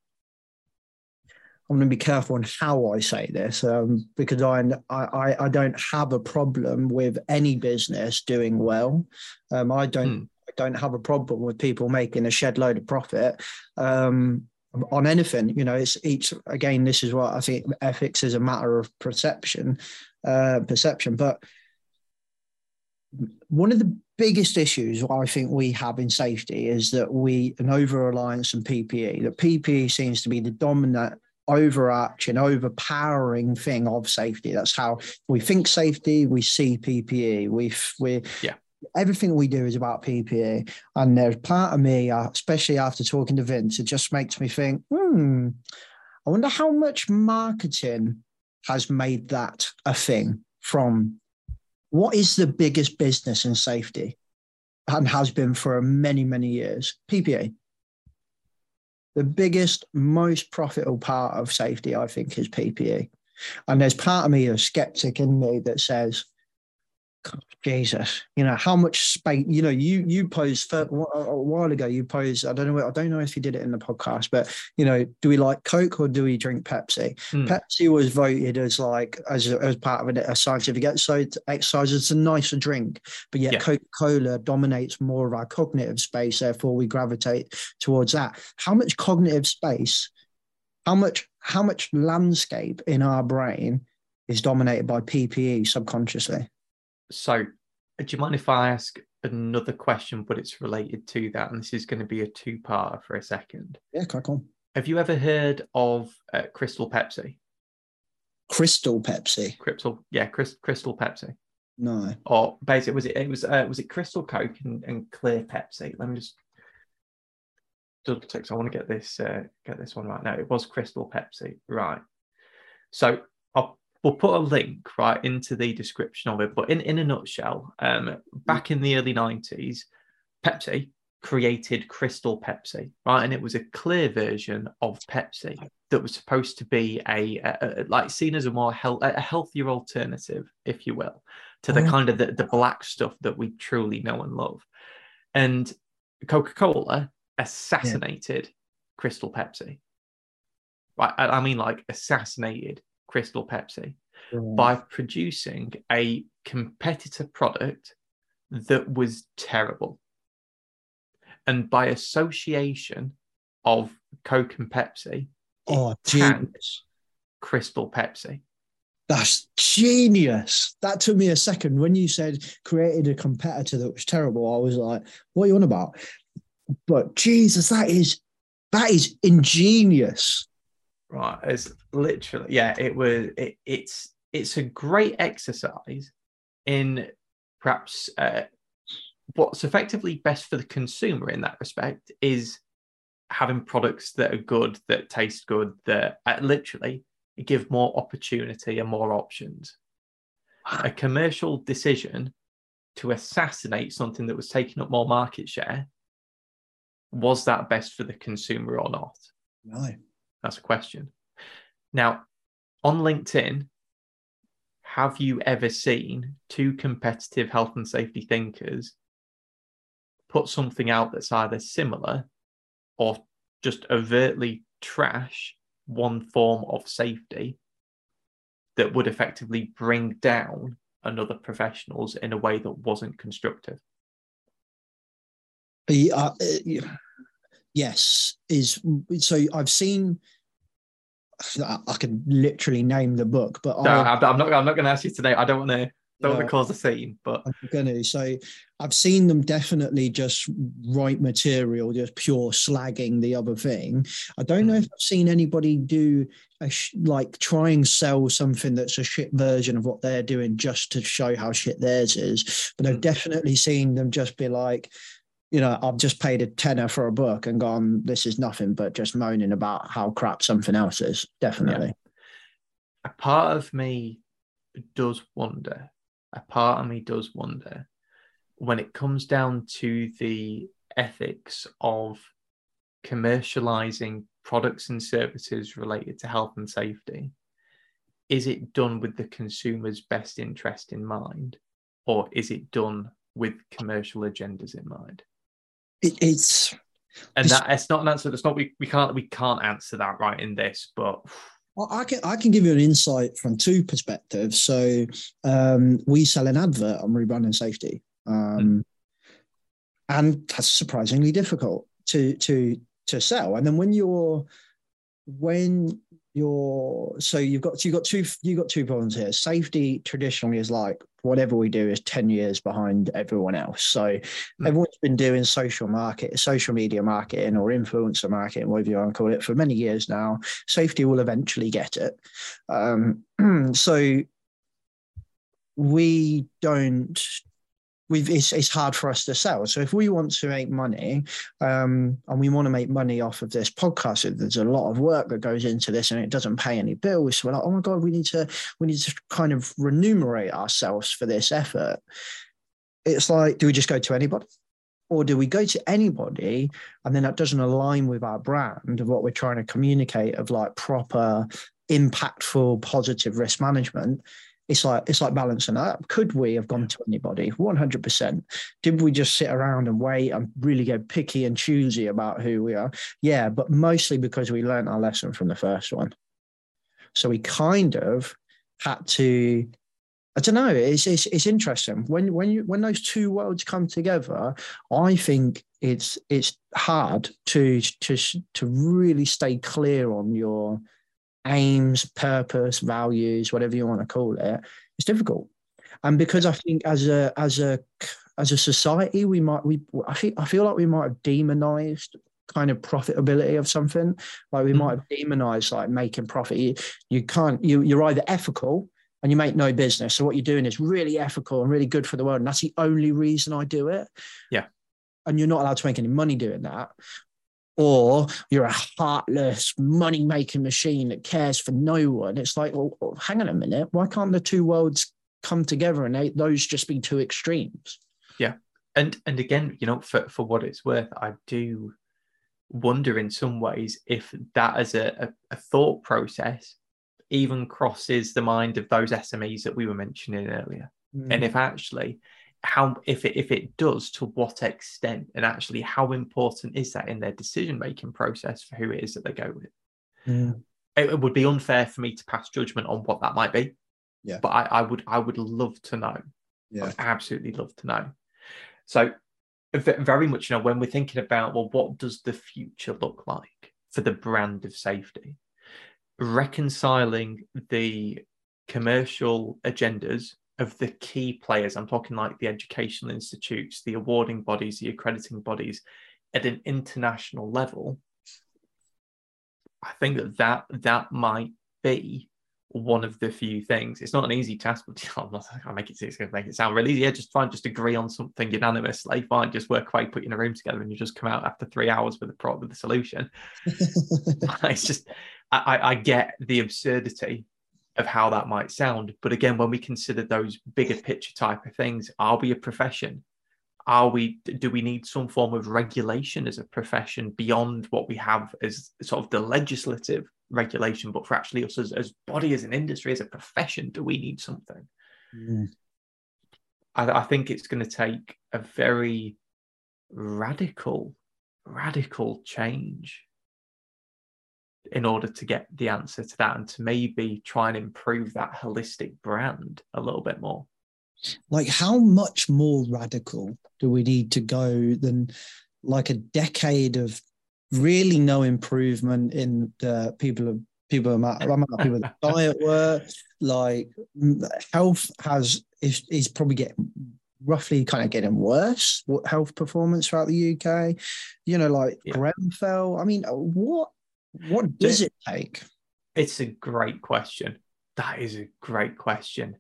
B: I'm going to be careful on how I say this, because I don't have a problem with any business doing well. I don't have a problem with people making a shed load of profit on anything. You know, it's each, again, this is what I think ethics is a matter of perception. But one of the biggest issues I think we have in safety is that an over-reliance on PPE. That PPE seems to be the dominant, overarching, overpowering thing of safety. That's how we think safety. We see PPE. everything we do is about PPE. And there's part of me, especially after talking to Vince, it just makes me think, I wonder how much marketing has made that a thing from what is the biggest business in safety and has been for many, many years? PPE. The biggest, most profitable part of safety, I think, is PPE. And there's part of me, a skeptic in me, that says, Jesus, how much space, you posed a while ago, you posed, I don't know if you did it in the podcast, but, do we like Coke or do we drink Pepsi? Pepsi was voted as part of a scientific exercise. It's a nicer drink, but yet Coca-Cola dominates more of our cognitive space. Therefore we gravitate towards that. How much cognitive space, how much landscape in our brain is dominated by PPE subconsciously?
D: So, do you mind if I ask another question, but it's related to that? And this is going to be a two-parter for a second.
B: Yeah, crack on.
D: Have you ever heard of Crystal Pepsi?
B: Crystal Pepsi?
D: Crystal Pepsi.
B: No.
D: Or basically, was it Crystal Coke and Clear Pepsi? Let me just double check. So I want to get this one right now. It was Crystal Pepsi, right? So we'll put a link right into the description of it. But in a nutshell, back in the early 90s, Pepsi created Crystal Pepsi, right? And it was a clear version of Pepsi that was supposed to be seen as a more a healthier alternative, if you will, to the kind of the black stuff that we truly know and love. And Coca-Cola assassinated Crystal Pepsi. Right? I mean, assassinated Crystal Pepsi by producing a competitor product that was terrible. And by association of Coke and Pepsi,
B: genius.
D: Crystal Pepsi.
B: That's genius. That took me a second. When you said created a competitor that was terrible, I was like, what are you on about? But Jesus, that is ingenious.
D: Right. It's literally, it's a great exercise in perhaps what's effectively best for the consumer in that respect is having products that are good, that taste good, that literally give more opportunity and more options. A commercial decision to assassinate something that was taking up more market share, was that best for the consumer or not?
B: No.
D: That's a question. Now, on LinkedIn, have you ever seen two competitive health and safety thinkers put something out that's either similar or just overtly trash one form of safety that would effectively bring down another professionals in a way that wasn't constructive?
B: Yes. So I've seen, I can literally name the book, but
D: no, I'm not going to ask you today. I don't want to cause a scene, but
B: I'm going to. So I've seen them definitely just write material, just pure slagging the other thing. I don't know if I've seen anybody do try and sell something that's a shit version of what they're doing just to show how shit theirs is. But I've definitely seen them just be like, I've just paid a tenner for a book and gone, this is nothing but just moaning about how crap something else is. Definitely.
D: Yeah. A part of me does wonder when it comes down to the ethics of commercializing products and services related to health and safety. Is it done with the consumer's best interest in mind, or is it done with commercial agendas in mind?
B: It's
D: not an answer. That's not we can't answer that right in this, but
B: I can give you an insight from two perspectives. So we sell an advert on rebranding safety, and that's surprisingly difficult to sell. And then so you've got two problems here. Safety traditionally is like whatever we do is 10 years behind everyone else. So everyone's been doing social media marketing or influencer marketing, whatever you want to call it, for many years now. Safety will eventually get it. So we it's hard for us to sell. So if we want to make money, and we want to make money off of this podcast, there's a lot of work that goes into this, and it doesn't pay any bills. So we're like, oh my God, we need to kind of remunerate ourselves for this effort. It's like, do we just go to anybody? Or do we go to anybody and then that doesn't align with our brand of what we're trying to communicate of like proper, impactful, positive risk management? It's like balancing that up. Could we have gone to anybody? 100%. Did we just sit around and wait and really get picky and choosy about who we are? Yeah, but mostly because we learned our lesson from the first one. So we kind of had to, I don't know, it's interesting. When those two worlds come together, I think it's hard to really stay clear on your aims, purpose, values, whatever you want to call it. It's difficult. And because I think as a society, I feel like we might have demonized kind of profitability of something. Like we might have demonized like making profit. You're either ethical and you make no business. So what you're doing is really ethical and really good for the world. And that's the only reason I do it.
D: Yeah.
B: And you're not allowed to make any money doing that. Or you're a heartless money-making machine that cares for no one. It's like, well, hang on a minute. Why can't the two worlds come together and those just be two extremes?
D: Yeah. And again, for what it's worth, I do wonder in some ways if that as a thought process even crosses the mind of those SMEs that we were mentioning earlier. And if actually, if it does, to what extent, and actually how important is that in their decision-making process for who it is that they go with? It would be unfair for me to pass judgment on what that might be.
B: Yeah.
D: But I would love to know.
B: Yeah.
D: I would absolutely love to know. So very much, when we're thinking about, well, what does the future look like for the brand of safety? Reconciling the commercial agendas of the key players, I'm talking like the educational institutes, the awarding bodies, the accrediting bodies at an international level, I think that might be one of the few things. It's not an easy task, but I'm not going to make it sound really easy. Yeah, just agree on something unanimously. Fine, just work away, put you in a room together, and you just come out after 3 hours with the solution. It's just, I get the absurdity of how that might sound. But again, when we consider those bigger picture type of things, are we a profession? Do we need some form of regulation as a profession beyond what we have as sort of the legislative regulation, but for actually us as body, as an industry, as a profession, do we need something? I think it's going to take a very radical change in order to get the answer to that, and to maybe try and improve that holistic brand a little bit more.
B: Like, how much more radical do we need to go than like a decade of really no improvement in the people that diet work? Like, health is probably getting worse. What health performance throughout the UK, Grenfell. I mean, what does it take?
D: It's a great question. That is a great question.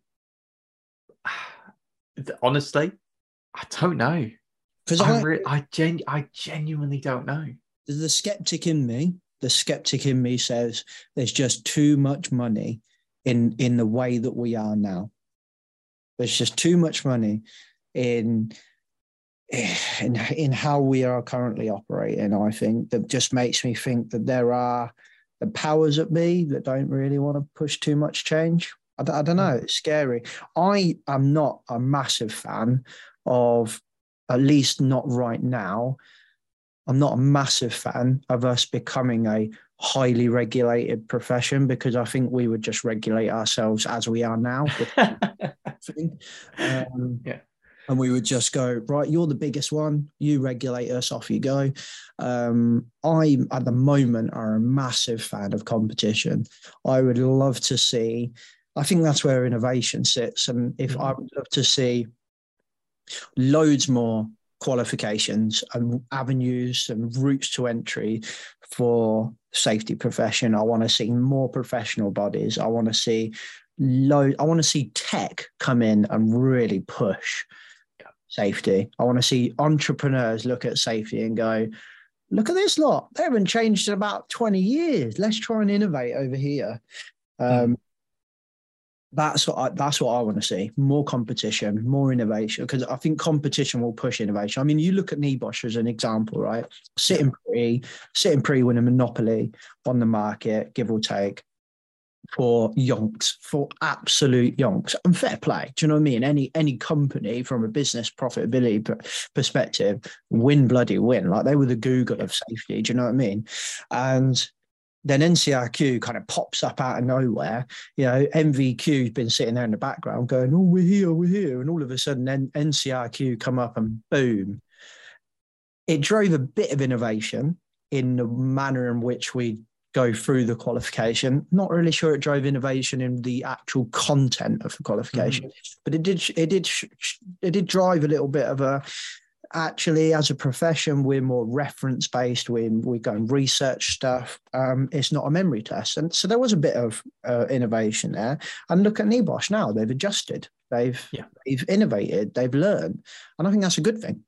D: Honestly, I don't know. Because I genuinely don't know.
B: The skeptic in me says there's just too much money in the way that we are now. There's just too much money in how we are currently operating. I think that just makes me think that there are the powers that be that don't really want to push too much change. I don't know. It's scary. I am not a massive fan of, at least not right now, I'm not a massive fan of us becoming a highly regulated profession, because I think we would just regulate ourselves as we are now. And we would just go, right, you're the biggest one, you regulate us, off you go. I, at the moment, are a massive fan of competition. I would love to see, I think that's where innovation sits. And if I would love to see loads more qualifications and avenues and routes to entry for safety profession. I want to see more professional bodies. I want to see tech come in and really push safety. I want to see entrepreneurs look at safety and go, look at this lot. They haven't changed in about 20 years. Let's try and innovate over here. That's what I want to see. More competition, more innovation, because I think competition will push innovation. I mean, you look at NEBOSH as an example, right? Sitting pretty win a monopoly on the market, give or take, for yonks, for absolute yonks, and fair play. Do you know what I mean? Any company from a business profitability perspective win. Like, they were the Google of safety. Do you know what I mean? And then NCRQ kind of pops up out of nowhere. You know, MVQ's been sitting there in the background going, oh, we're here. And all of a sudden, then NCRQ come up and boom. It drove a bit of innovation in the manner in which we go through the qualification. Not really sure it drove innovation in the actual content of the qualification, but it did drive a little bit of a, actually, as a profession, we're more reference-based. We go and research stuff. It's not a memory test. And so there was a bit of innovation there. And look at NEBOSH now. They've adjusted. They've innovated. They've learned. And I think that's a good thing.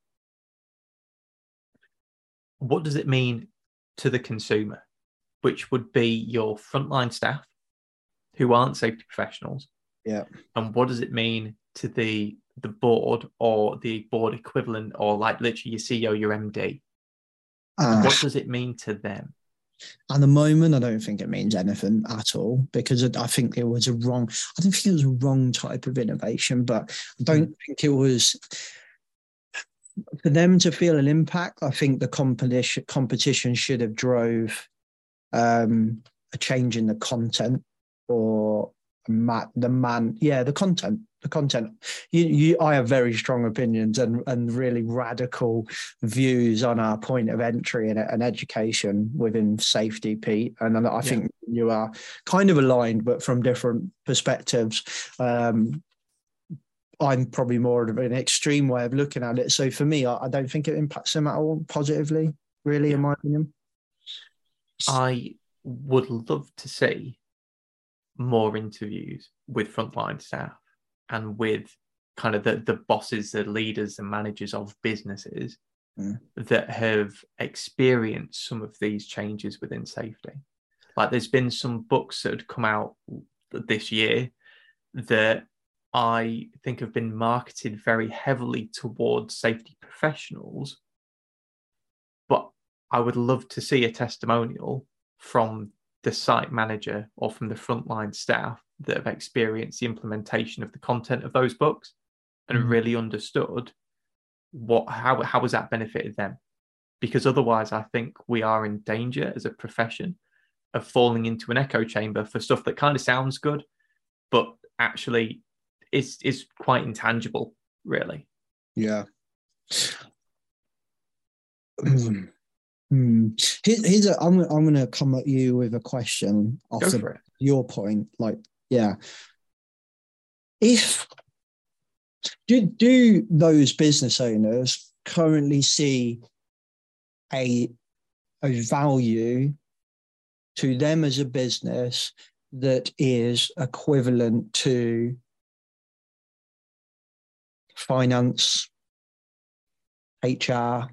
D: What does it mean to the consumer, which would be your frontline staff who aren't safety professionals?
B: Yeah.
D: And what does it mean to the board or the board equivalent, or like literally your CEO, your MD? What does it mean to them?
B: At the moment, I don't think it means anything at all, because I think it was a wrong type of innovation, but I don't think it was for them to feel an impact. I think the competition should have drove a change in the content, or the content. The content. I have very strong opinions and really radical views on our point of entry and education within safety, Pete. And I think you are kind of aligned, but from different perspectives. I'm probably more of an extreme way of looking at it. So for me, I don't think it impacts them at all positively, really, in my opinion.
D: I would love to see more interviews with frontline staff and with kind of the bosses, the leaders, the managers of businesses that have experienced some of these changes within safety. Like, there's been some books that had come out this year that I think have been marketed very heavily towards safety professionals, but I would love to see a testimonial from the site manager or from the frontline staff that have experienced the implementation of the content of those books and really understood how has that benefited them. Because otherwise, I think we are in danger as a profession of falling into an echo chamber for stuff that kind of sounds good, but actually is quite intangible, really.
B: Yeah. I'm going to come at you with a question off your point. Like, if do those business owners currently see a value to them as a business that is equivalent to finance, HR?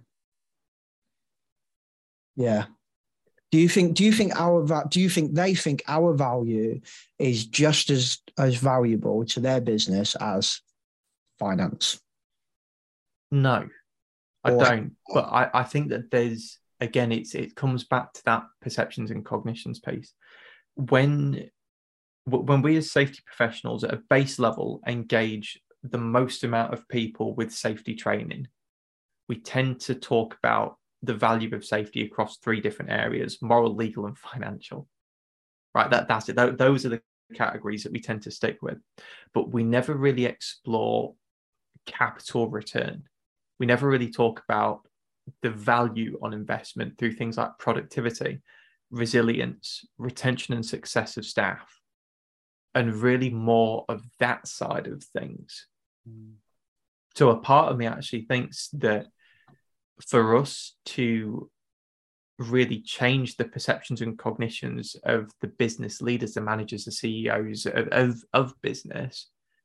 B: Yeah. Do you think they think our value is just as valuable to their business as finance?
D: No, I don't. But I think that there's, again, it comes back to that perceptions and cognitions piece. When we as safety professionals at a base level engage the most amount of people with safety training, we tend to talk about the value of safety across three different areas: moral, legal, and financial. Right? That's it. Those are the categories that we tend to stick with. But we never really explore capital return. We never really talk about the value on investment through things like productivity, resilience, retention and success of staff, and really more of that side of things. So a part of me actually thinks that for us to really change the perceptions and cognitions of the business leaders, the managers, the CEOs of business,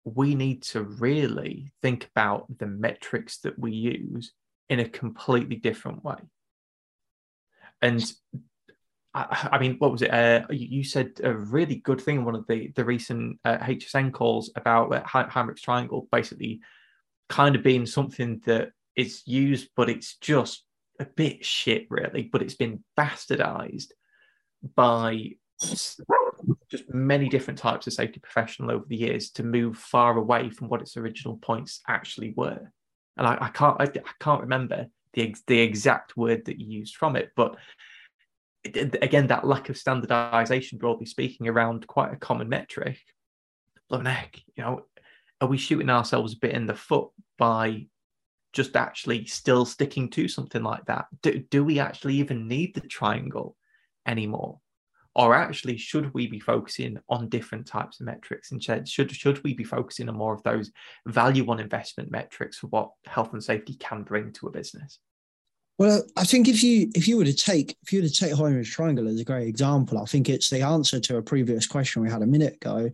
D: we need to really think about the metrics that we use in a completely different way. And I mean, what was it? You said a really good thing in one of the recent HSN calls about Heinrich's triangle, basically kind of being something that is used, but it's just a bit shit, really. But it's been bastardized by just many different types of safety professional over the years to move far away from what its original points actually were. And I can't remember the exact word that you used from it, but again, that lack of standardization, broadly speaking, around quite a common metric. Blown heck, are we shooting ourselves a bit in the foot by just actually still sticking to something like that? Do we actually even need the triangle anymore? Or actually, should we be focusing on different types of metrics instead? Should we be focusing on more of those value on investment metrics for what health and safety can bring to a business?
B: Well, I think if you were to take Heinrich's triangle as a great example, I think it's the answer to a previous question we had a minute ago.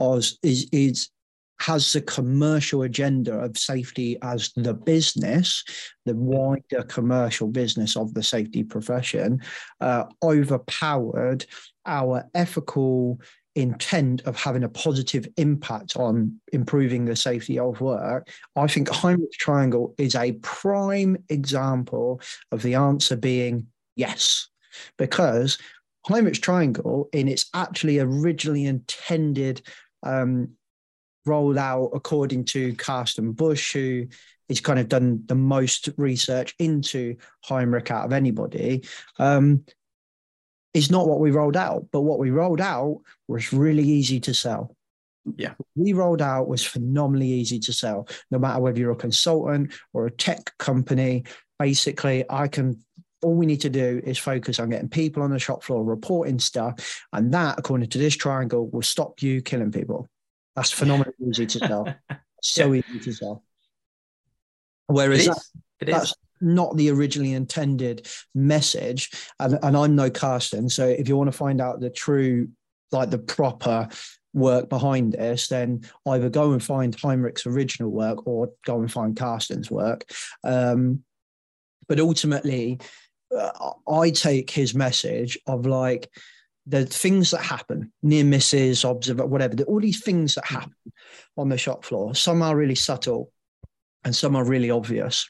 B: Has the commercial agenda of safety as the business, the wider commercial business of the safety profession, overpowered our ethical intent of having a positive impact on improving the safety of work? I think Heinrich's triangle is a prime example of the answer being yes, because Heinrich's triangle, in its actually originally intended rolled out according to Carsten Busch, who has kind of done the most research into Heinrich out of anybody, is not what we rolled out. But what we rolled out was really easy to sell.
D: Yeah.
B: We rolled out was phenomenally easy to sell. No matter whether you're a consultant or a tech company, basically all we need to do is focus on getting people on the shop floor reporting stuff. And that, according to this triangle, will stop you killing people. That's phenomenally easy to sell. So easy to sell. Whereas that's not the originally intended message. And I'm no Carsten. So if you want to find out the true, like the proper work behind this, then either go and find Heinrich's original work or go and find Carsten's work. But ultimately, I take his message of like the things that happen, near misses, whatever, all these things that happen on the shop floor. Some are really subtle and some are really obvious.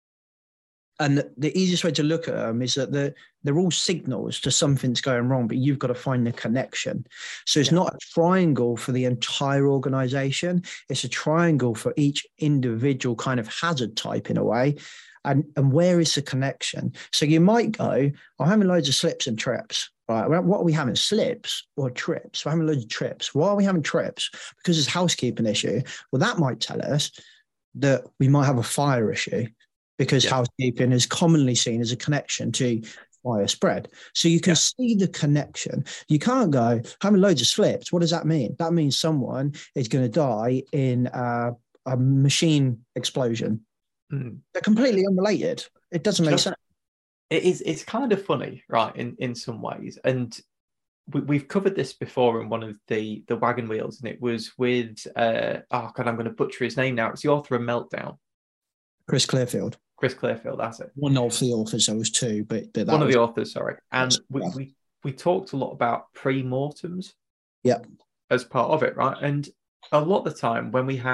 B: And the easiest way to look at them is that they're all signals to something's going wrong, but you've got to find the connection. So it's not a triangle for the entire organization. It's a triangle for each individual kind of hazard type in a way. And where is the connection? So you might go, I'm having loads of slips and trips. Right? What are we having? Slips or trips? We're having loads of trips. Why are we having trips? Because it's a housekeeping issue. Well, that might tell us that we might have a fire issue, because housekeeping is commonly seen as a connection to fire spread. So you can see the connection. You can't go, having loads of slips. What does that mean? That means someone is going to die in a machine explosion. They're completely unrelated. It doesn't make sense.
D: It's kind of funny, right, in some ways. And we've covered this before in one of the wagon wheels, and it was with, I'm going to butcher his name now. It's the author of Meltdown.
B: Chris Clearfield.
D: Chris Clearfield, that's it.
B: One of the authors, there was two, but that
D: one of the authors, sorry. And we talked a lot about pre-mortems as part of it, right? And a lot of the time when we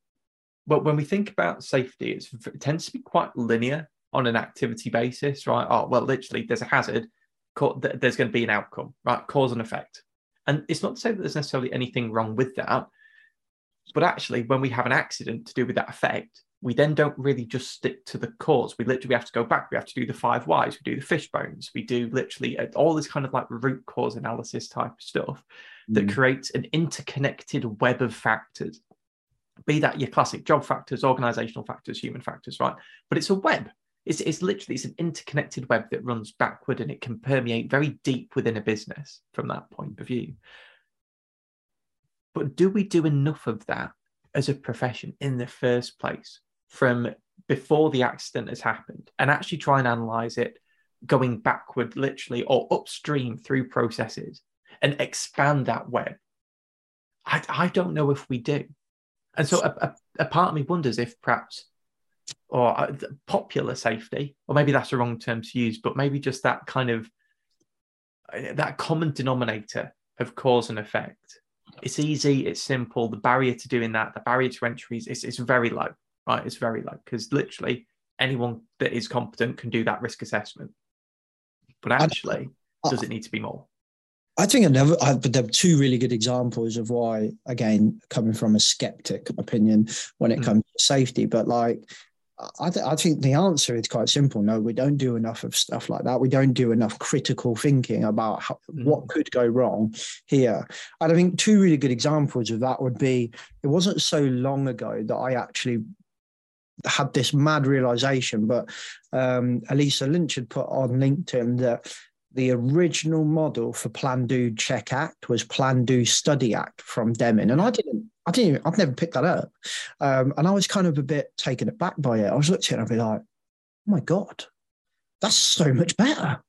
D: think about safety, it tends to be quite linear on an activity basis, right? Oh, well, literally, there's a hazard, there's going to be an outcome, right? Cause and effect. And it's not to say that there's necessarily anything wrong with that, but actually, when we have an accident to do with that effect, we then don't really just stick to the cause. We literally have to go back. We have to do the 5 whys. We do the fish bones. We do literally all this kind of like root cause analysis type of stuff that creates an interconnected web of factors. Be that your classic job factors, organizational factors, human factors, right? But it's a web. It's an interconnected web that runs backward, and it can permeate very deep within a business from that point of view. But do we do enough of that as a profession in the first place, from before the accident has happened, and actually try and analyze it going backward, literally, or upstream through processes and expand that web? I don't know if we do. And so a part of me wonders if perhaps, or popular safety, or maybe that's the wrong term to use, but maybe just that kind of, that common denominator of cause and effect. It's easy, it's simple. The barrier to doing that, the barrier to entry is very low, right? It's very low because literally anyone that is competent can do that risk assessment. But actually, does it need to be more?
B: I think there are two really good examples of why, again, coming from a skeptic opinion when it comes to safety, but like, I think the answer is quite simple. No, we don't do enough of stuff like that. We don't do enough critical thinking about what could go wrong here. And I think two really good examples of that would be, it wasn't so long ago that I actually had this mad realization, but Elisa Lynch had put on LinkedIn that the original model for Plan, Do, Check, Act was Plan, Do, Study, Act from Deming. And I've never picked that up. And I was kind of a bit taken aback by it. I was looking at it and I'd be like, oh my God, that's so much better.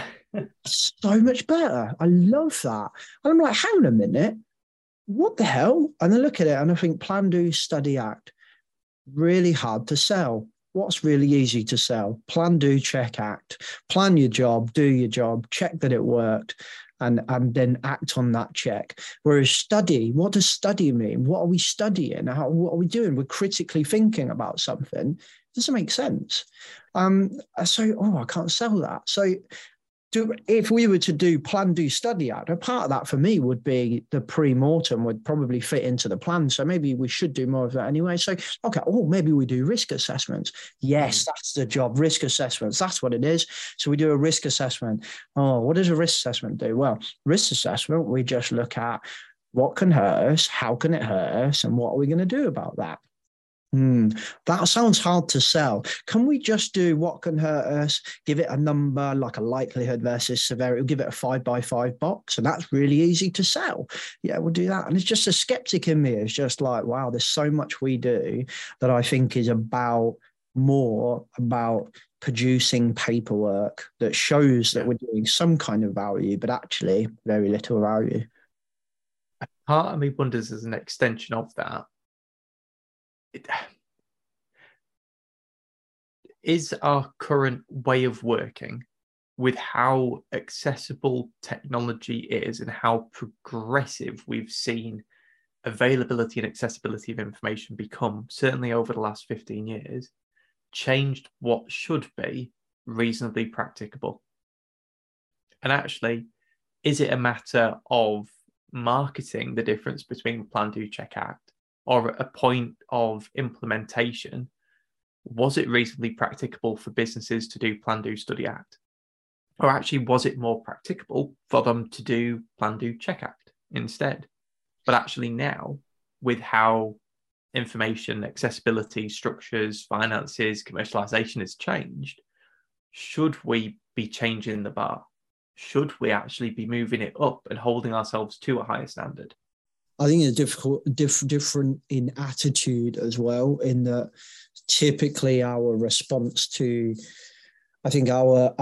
B: So much better. I love that. And I'm like, hang on a minute, what the hell? And I look at it and I think Plan, Do, Study, Act, really hard to sell. What's really easy to sell? Plan, Do, Check, Act. Plan your job, do your job, check that it worked, and then act on that check. Whereas study, what does study mean? What are we studying? What are we doing? We're critically thinking about something. It doesn't make sense. I can't sell that. So if we were to do Plan, Do, Study, Act, a part of that for me would be the pre-mortem would probably fit into the plan. So maybe we should do more of that anyway. So, okay, maybe we do risk assessments. Yes, that's the job, risk assessments. That's what it is. So we do a risk assessment. What does a risk assessment do? Well, risk assessment, we just look at what can hurt us, how can it hurt us, and what are we going to do about that? That sounds hard to sell. Can we just do what can hurt us, give it a number, like a likelihood versus severity, we'll give it a 5x5 box, and that's really easy to sell. Yeah, we'll do that. And it's just a skeptic in me. It's just like, wow, there's so much we do that I think is more about producing paperwork that shows that we're doing some kind of value, but actually very little value.
D: Part of me wonders, as an extension of that, is our current way of working, with how accessible technology is and how progressive we've seen availability and accessibility of information become, certainly over the last 15 years, changed what should be reasonably practicable? And actually, is it a matter of marketing the difference between Plan, Do, Check, Act? Or at a point of implementation, was it reasonably practicable for businesses to do Plan, Do, Study, Act? Or actually, was it more practicable for them to do Plan, Do, Check, Act instead? But actually now, with how information, accessibility, structures, finances, commercialization has changed, should we be changing the bar? Should we actually be moving it up and holding ourselves to a higher standard?
B: I think it's different in attitude as well, in that typically our response to, I think our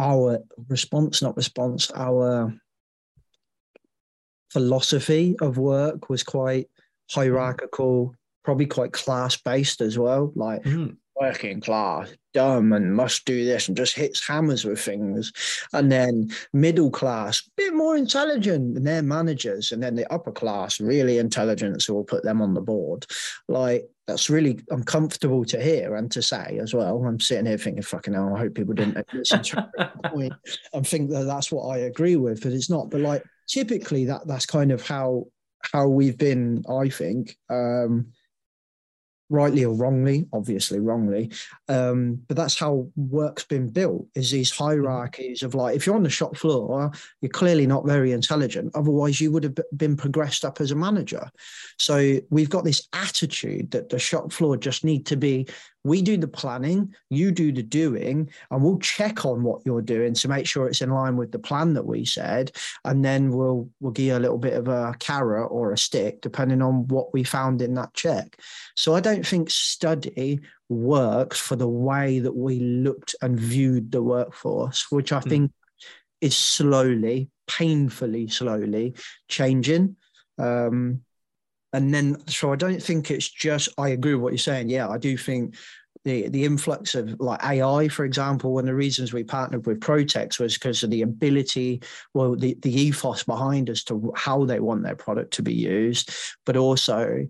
B: philosophy of work was quite hierarchical, probably quite class-based as well, like working class, dumb and must do this and just hits hammers with things. And then middle class, a bit more intelligent, and they're managers. And then the upper class, really intelligent, so we'll put them on the board. Like, that's really uncomfortable to hear and to say as well. I'm sitting here thinking, fucking hell, I hope people didn't listen to the point and think that that's what I agree with, but it's not. But like, typically that's kind of how we've been, I think, rightly or wrongly, obviously wrongly, but that's how work's been built, is these hierarchies of, like, if you're on the shop floor, you're clearly not very intelligent, otherwise you would have been progressed up as a manager. So we've got this attitude that the shop floor just need to be, we do the planning, you do the doing, and we'll check on what you're doing to make sure it's in line with the plan that we said, and then we'll give you a little bit of a carrot or a stick depending on what we found in that check. So I don't think study works for the way that we looked and viewed the workforce, which I think is slowly, painfully slowly changing. And then, so I don't think it's just, I agree with what you're saying. Yeah, I do think the influx of like AI, for example, one of the reasons we partnered with Protex was because of the ability, well, the ethos behind as to how they want their product to be used, but also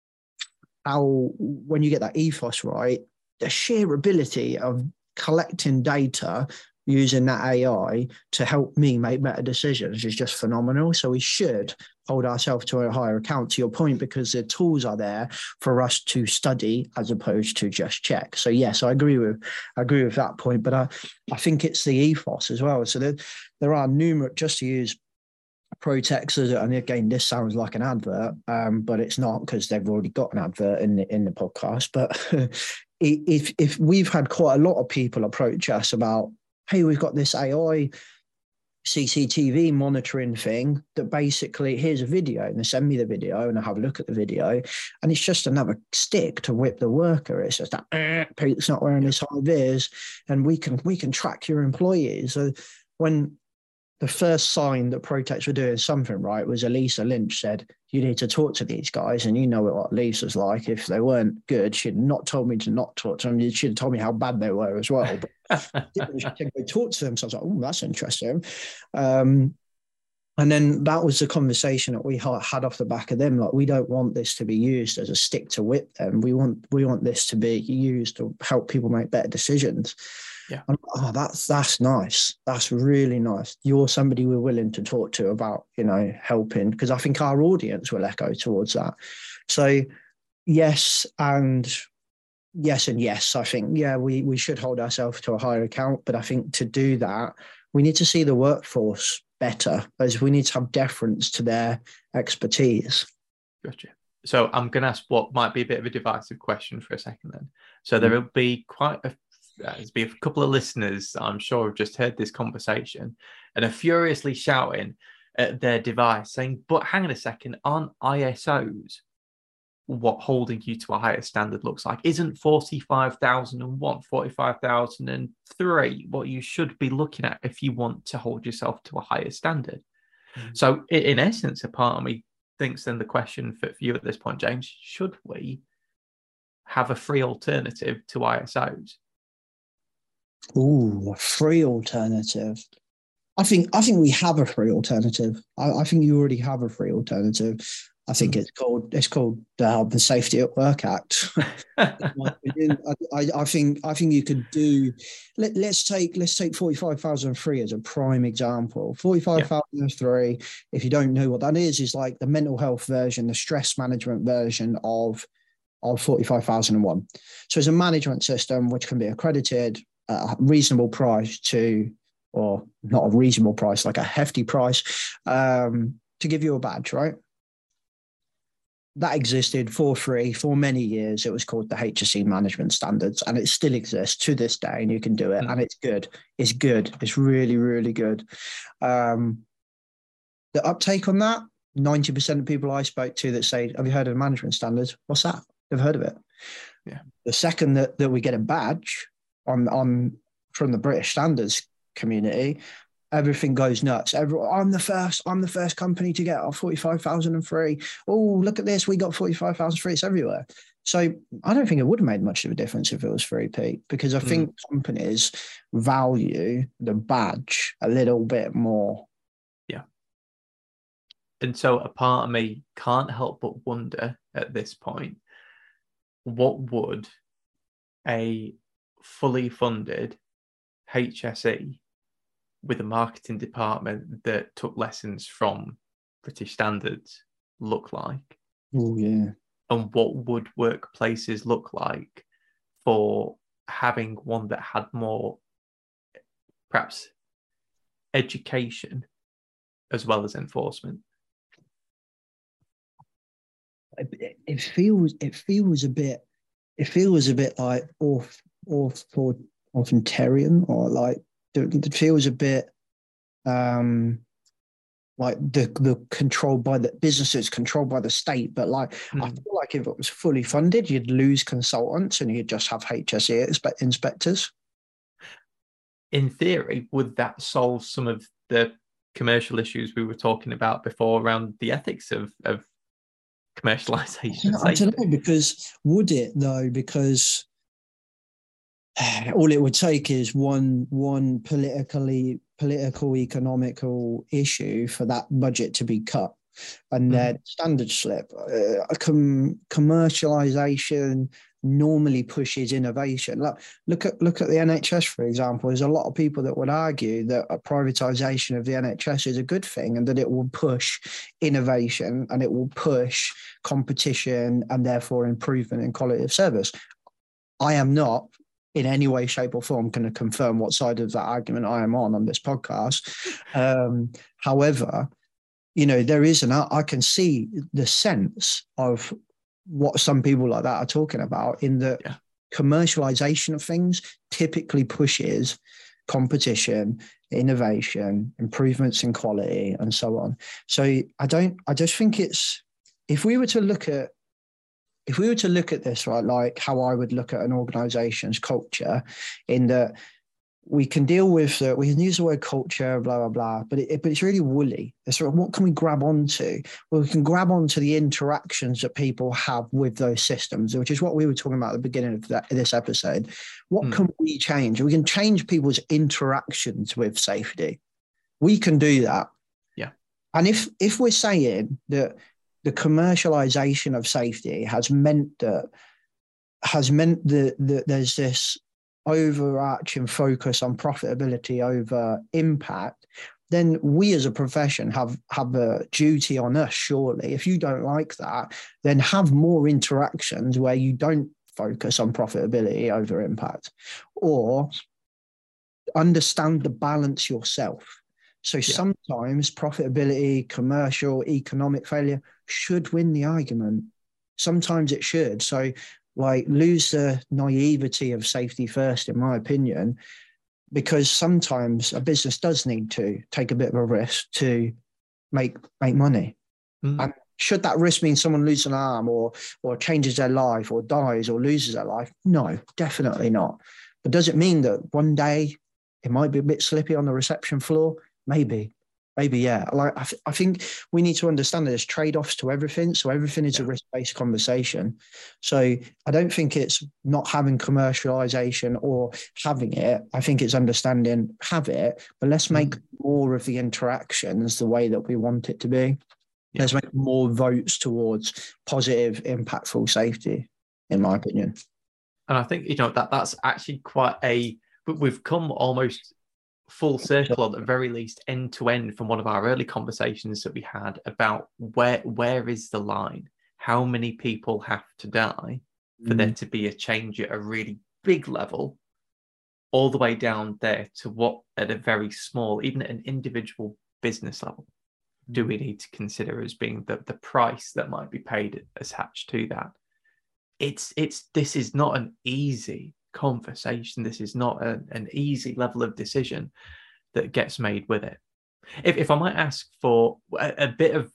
B: how, when you get that ethos right, the sheer ability of collecting data using that AI to help me make better decisions is just phenomenal. So we should hold ourselves to a higher account, to your point, because the tools are there for us to study as opposed to just check. So yes, I agree with that point, but I think it's the ethos as well. So there are numerous, just to use Protex, and again, this sounds like an advert, but it's not, because they've already got an advert in the podcast. But if we've had quite a lot of people approach us about, hey, we've got this AI CCTV monitoring thing that basically, here's a video, and they send me the video and I have a look at the video, and it's just another stick to whip the worker. It's just that Pete's not wearing his high vis, and we can track your employees. So when the first sign that Protex were doing something right was Elisa Lynch said, you need to talk to these guys. And you know what Lisa's like. If they weren't good, she'd not told me to not talk to them. She'd told me how bad they were as well. But she said, go talk to them. So I was like, oh, that's interesting. And then that was the conversation that we had off the back of them. Like, we don't want this to be used as a stick to whip them. We want this to be used to help people make better decisions.
D: Yeah.
B: Oh, that's nice. That's really nice. You're somebody we're willing to talk to about, helping, because I think our audience will echo towards that. So yes, and yes. I think, we should hold ourselves to a higher account, but I think to do that, we need to see the workforce better, as we need to have deference to their expertise.
D: Gotcha. So I'm going to ask what might be a bit of a divisive question for a second then. So there will be there's been a couple of listeners, I'm sure, have just heard this conversation and are furiously shouting at their device saying, but hang on a second, aren't ISOs what holding you to a higher standard looks like? Isn't 45,001, 45,003 what you should be looking at if you want to hold yourself to a higher standard? Mm-hmm. So in essence, a part of me thinks then the question for you at this point, James, should we have a free alternative to ISOs?
B: Ooh, a free alternative. I think we have a free alternative. I think you already have a free alternative. I think it's called the Safety at Work Act. I think you could do. Let's take 45,003 as a prime example. 45,003. If you don't know what that is like the mental health version, the stress management version of 45,001. So it's a management system which can be accredited at a reasonable price or not a reasonable price, like a hefty price, to give you a badge, right? That existed for free for many years. It was called the HSE Management Standards, and it still exists to this day, and you can do it, and it's good. It's good. It's really, really good. The uptake on that, 90% of people I spoke to that say, have you heard of management standards? What's that? They've heard of it.
D: Yeah. The
B: second that we get a badge on from the British standards community, everything goes nuts. I'm the first company to get our 45,003. Oh, look at this, we got 45,003. It's everywhere. So I don't think it would have made much of a difference if it was free, Pete, because I think companies value the badge a little bit more.
D: Yeah. And so a part of me can't help but wonder at this point, what would a fully funded HSE with a marketing department that took lessons from British standards look like?
B: Oh, yeah.
D: And what would workplaces look like for having one that had more, perhaps, education as well as enforcement?
B: It feels a bit like authoritarian, or like it feels a bit like the controlled by the businesses, controlled by the state. But like I feel like if it was fully funded, you'd lose consultants and you'd just have HSE inspectors.
D: In theory, would that solve some of the commercial issues we were talking about before around the ethics of commercialization.
B: I don't know, because would it though? Because all it would take is one political economical issue for that budget to be cut, and then standard slip. Commercialization normally pushes innovation. Look at the NHS, for example. There's a lot of people that would argue that a privatization of the NHS is a good thing, and that it will push innovation and it will push competition and therefore improvement in quality of service. I am not in any way, shape or form going to confirm what side of that argument I am on this podcast. However, there is I can see the sense of what some people like that are talking about, in that commercialization of things typically pushes competition, innovation, improvements in quality, and so on. So I just think if we were to look at this, right, like how I would look at an organization's culture, in that we can deal with we can use the word culture, blah, blah, blah, but it's really woolly. It's sort of, what can we grab onto? Well, we can grab onto the interactions that people have with those systems, which is what we were talking about at the beginning of this episode. What can we change? We can change people's interactions with safety. We can do that. Yeah. And if we're saying that the commercialization of safety has meant that there's this overarching focus on profitability over impact, then we as a profession have a duty on us, surely. If you don't like that, then have more interactions where you don't focus on profitability over impact, or understand the balance yourself. So sometimes profitability, commercial, economic failure should win the argument. Sometimes it should. So lose the naivety of safety first, in my opinion, because sometimes a business does need to take a bit of a risk to make money. And should that risk mean someone loses an arm or changes their life or dies or loses their life? No, definitely not. But does it mean that one day it might be a bit slippy on the reception floor? Maybe, yeah. I think we need to understand that there's trade-offs to everything. So everything is a risk-based conversation. So I don't think it's not having commercialization or having it. I think it's understanding, have it, but let's make more of the interactions the way that we want it to be. Yeah. Let's make more votes towards positive, impactful safety, in my opinion.
D: And I think, that's actually we've come almost full circle, at the very least, end to end, from one of our early conversations that we had about where is the line? How many people have to die for there to be a change at a really big level, all the way down there to what, at a very small, even at an individual business level, do we need to consider as being the price that might be paid attached to that? This is not an easy conversation. This is not an easy level of decision that gets made with it. If I might ask for a bit of,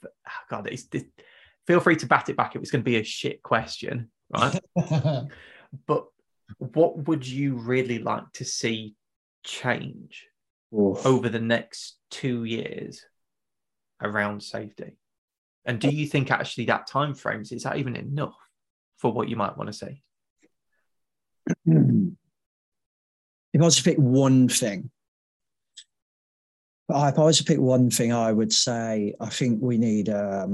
D: feel free to bat it back if it's going to be a shit question, right? But what would you really like to see change over the next 2 years around safety? And do you think actually that time frames, is that even enough for what you might want to see?
B: If I was to pick one thing, I would say I think we need. I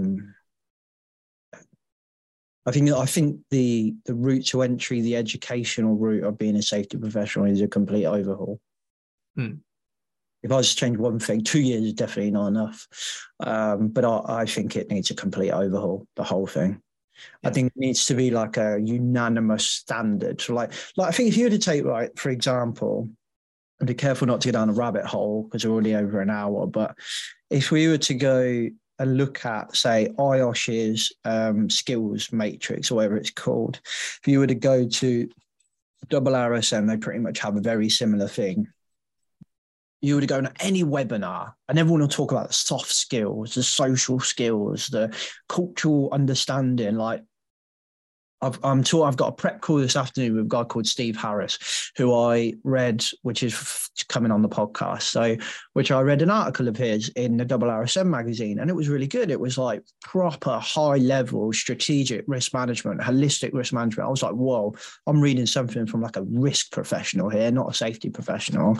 B: think the route to entry, the educational route of being a safety professional, is a complete overhaul. If I was to change one thing, 2 years is definitely not enough. But I think it needs a complete overhaul, the whole thing. I think it needs to be like a unanimous standard. So like I think if you were to take, for example, and be careful not to go down a rabbit hole because we're already over an hour, but if we were to go and look at, say, IOSH's skills matrix, or whatever it's called, if you were to go to RRSM, they pretty much have a very similar thing. You would go on any webinar and everyone will talk about the soft skills, the social skills, the cultural understanding. I've got a prep call this afternoon with a guy called Steve Harris, who I read, which is coming on the podcast. So, which I read an article of his in the RSM magazine, and it was really good. It was like proper high level strategic risk management, holistic risk management. I was like, whoa, I'm reading something from like a risk professional here, not a safety professional.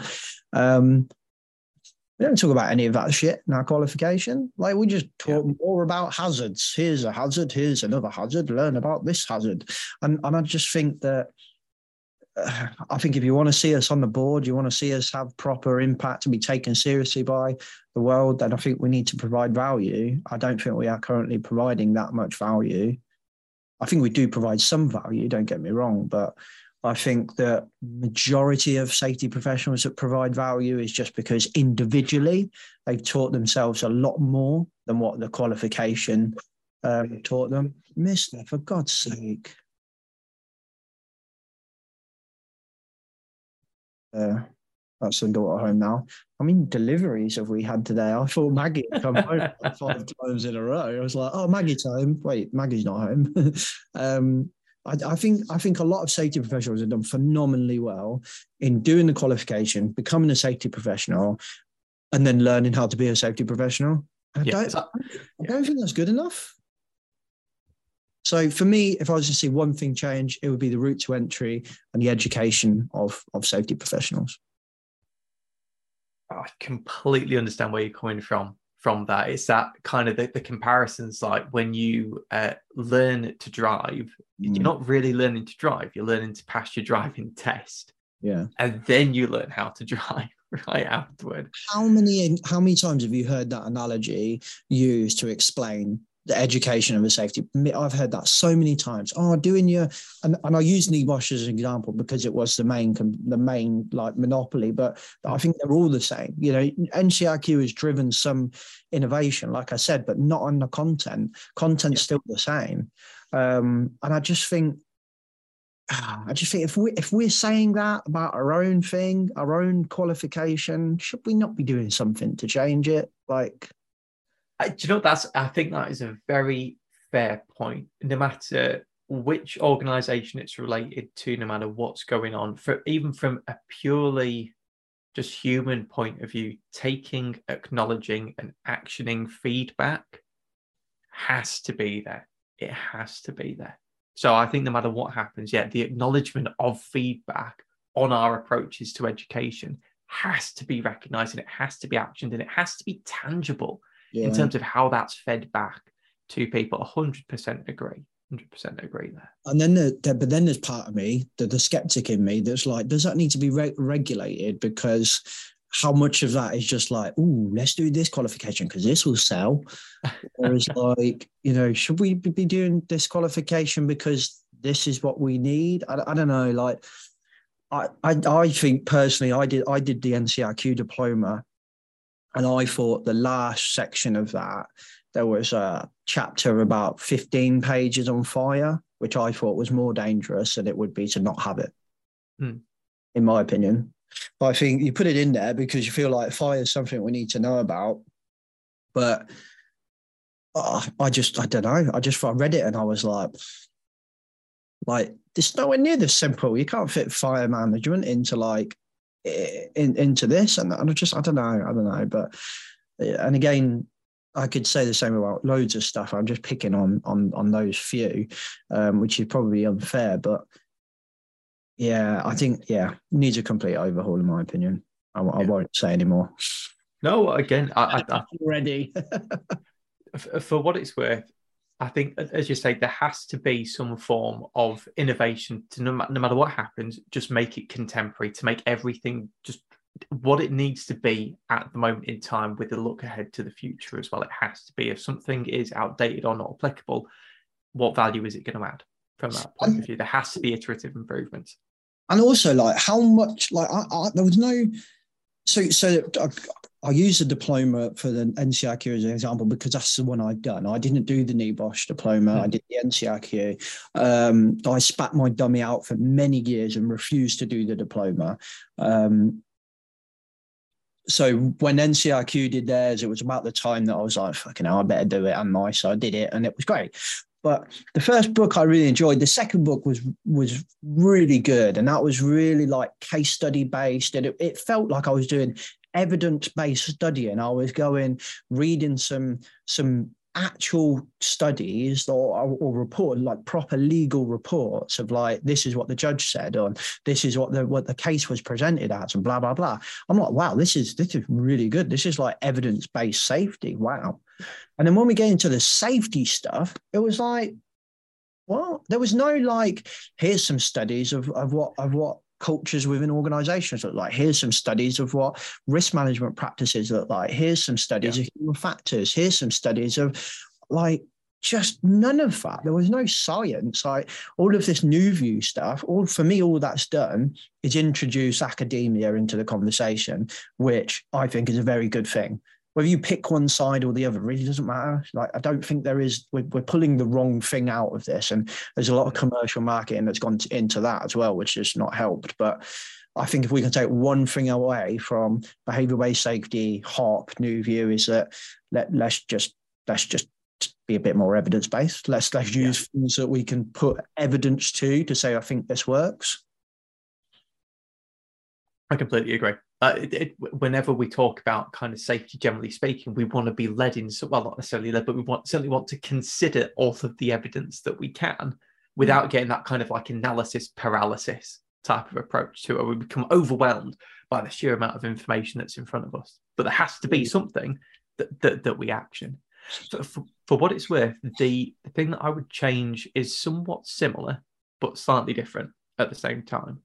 B: We don't talk about any of that shit in our qualification. Like, we just talk more about hazards. Here's a hazard. Here's another hazard. Learn about this hazard. And I just think that, I think if you want to see us on the board, you want to see us have proper impact and be taken seriously by the world, then I think we need to provide value. I don't think we are currently providing that much value. I think we do provide some value, don't get me wrong, but I think the majority of safety professionals that provide value is just because individually they've taught themselves a lot more than what the qualification taught them. Mister, for God's sake. That's the daughter home now. I mean, deliveries have we had today? I thought Maggie had come home 5 times in a row. I was like, oh, Maggie's home. Wait, Maggie's not home. I think a lot of safety professionals have done phenomenally well in doing the qualification, becoming a safety professional, and then learning how to be a safety professional. I don't think that's good enough. So for me, if I was to see one thing change, it would be the route to entry and the education of safety professionals.
D: I completely understand where you're coming from that. It's that kind of the comparisons, like when you learn to drive, you're not really learning to drive, you're learning to pass your driving test.
B: Yeah.
D: And then you learn how to drive right afterward.
B: How many times have you heard that analogy used to explain the education of a safety? I've heard that so many times. Oh, doing your, and I use NEBOSH as an example because it was the main like monopoly, but I think they're all the same. You know, NCRQ has driven some innovation, like I said, but not on the content. Content's still the same. And I just think if we're saying that about our own thing, our own qualification, should we not be doing something to change it? Like,
D: do you know, I think that is a very fair point. No matter which organisation it's related to, no matter what's going on, even from a purely just human point of view, taking, acknowledging and actioning feedback has to be there. It has to be there. So I think no matter what happens, the acknowledgement of feedback on our approaches to education has to be recognised, and it has to be actioned, and it has to be tangible. Yeah. In terms of how that's fed back to people. 100% agree. 100% agree there.
B: And then but then there's part of me, the skeptic in me, that's like, does that need to be regulated? Because how much of that is just like, ooh, let's do this qualification because this will sell. Whereas like, you know, should we be doing this qualification because this is what we need? I don't know. Like, I think personally, I did the NCRQ diploma. And I thought the last section of that, there was a chapter about 15 pages on fire, which I thought was more dangerous than it would be to not have it, in my opinion. But I think you put it in there because you feel like fire is something we need to know about. But I don't know. I read it and I was like, it's nowhere near this simple. You can't fit fire management into like, into this, and I don't know, but and again, I could say the same about loads of stuff. I'm just picking on those few, which is probably unfair, but I think needs a complete overhaul in my opinion. I won't say anymore.
D: No, again, I'm
B: ready.
D: For what it's worth, I think, as you say, there has to be some form of innovation to no matter what happens, just make it contemporary, to make everything just what it needs to be at the moment in time with a look ahead to the future as well. It has to be. If something is outdated or not applicable, what value is it going to add from that point of view? There has to be iterative improvements.
B: And also, like, how much, like, there was no... So I use the diploma for the NCRQ as an example because that's the one I've done. I didn't do the NEBOSH diploma. I did the NCRQ. I spat my dummy out for many years and refused to do the diploma. So when NCRQ did theirs, it was about the time that I was like, fucking hell, I better do it. And so I did it and it was great. But the first book I really enjoyed. The second book was really good, and that was really like case study based, and it felt like I was doing evidence-based studying. I was reading some actual studies or report, like proper legal reports of like, this is what the judge said, or this is what the case was presented as, and blah blah blah. I'm like, wow, this is really good. This is like evidence-based safety. Wow. And then when we get into the safety stuff, it was like, well, there was no like, here's some studies of what cultures within organizations look like. Here's some studies of what risk management practices look like. Here's some studies of human factors. Here's some studies of like, just none of that. There was no science. Like all of this new view stuff, all that's done is introduce academia into the conversation, which I think is a very good thing. Whether you pick one side or the other really doesn't matter. Like, I don't think there is, we're pulling the wrong thing out of this. And there's a lot of commercial marketing that's gone into that as well, which has not helped. But I think if we can take one thing away from behavior-based safety, HOP, new view, is that let's just be a bit more evidence-based. Let's use things that we can put evidence to say, I think this works.
D: I completely agree. Whenever we talk about kind of safety, generally speaking, we want to be led in, well, not necessarily led, but we certainly want to consider all of the evidence that we can without getting that kind of like analysis paralysis type of approach to it, where we become overwhelmed by the sheer amount of information that's in front of us. But there has to be something that we action. For what it's worth, the thing that I would change is somewhat similar, but slightly different at the same time.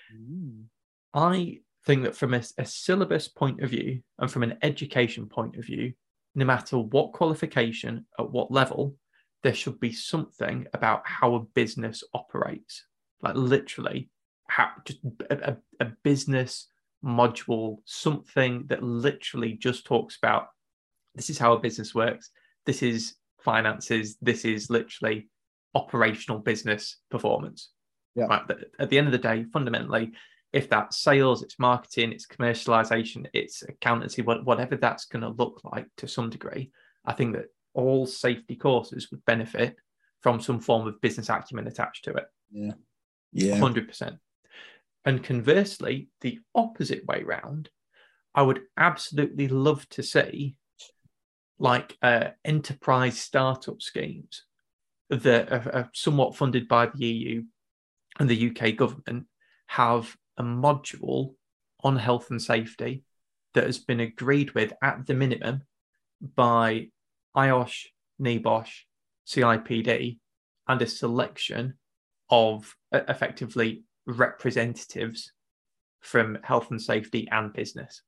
D: I think that from a syllabus point of view and from an education point of view, no matter what qualification, at what level, there should be something about how a business operates. Like literally, just a business module, something that literally just talks about, this is how a business works, this is finances, this is literally operational business performance.
B: Yeah.
D: Right? At the end of the day, fundamentally, if that's sales, it's marketing, it's commercialization, it's accountancy, whatever that's going to look like to some degree, I think that all safety courses would benefit from some form of business acumen attached to it.
B: Yeah.
D: 100%. And conversely, the opposite way round, I would absolutely love to see like enterprise startup schemes that are somewhat funded by the EU and the UK government have a module on health and safety that has been agreed with at the minimum by IOSH, NEBOSH, CIPD, and a selection of effectively representatives from health and safety and business.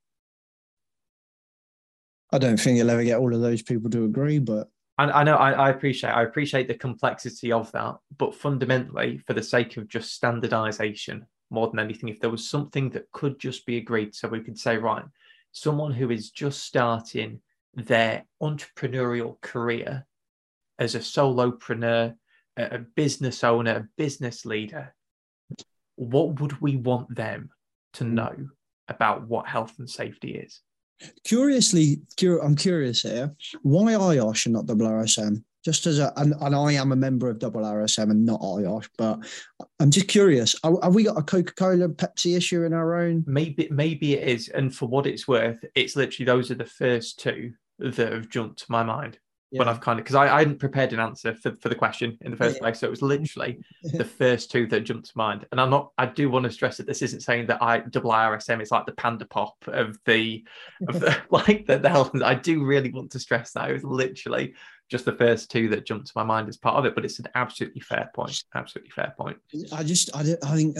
B: I don't think you'll ever get all of those people to agree, but
D: I know I appreciate the complexity of that, but fundamentally, for the sake of just standardization, more than anything, if there was something that could just be agreed, so we could say, right, someone who is just starting their entrepreneurial career as a solopreneur, a business owner, a business leader, what would we want them to know about what health and safety is?
B: I'm curious here. Why IOSH and not RSM? Just as and I am a member of RSM and not IOSH, but I'm just curious. Have we got a Coca-Cola, Pepsi issue in our own?
D: Maybe it is. And for what it's worth, it's literally those are the first two that have jumped to my mind. Yeah. When I've kind of, because I hadn't prepared an answer for the question in the first place. So it was literally the first two that jumped to mind. And I do want to stress that this isn't saying that IRSM is like the panda pop of the health. I do really want to stress that. It was literally just the first two that jumped to my mind as part of it, but it's an absolutely fair point. Absolutely fair point.
B: I think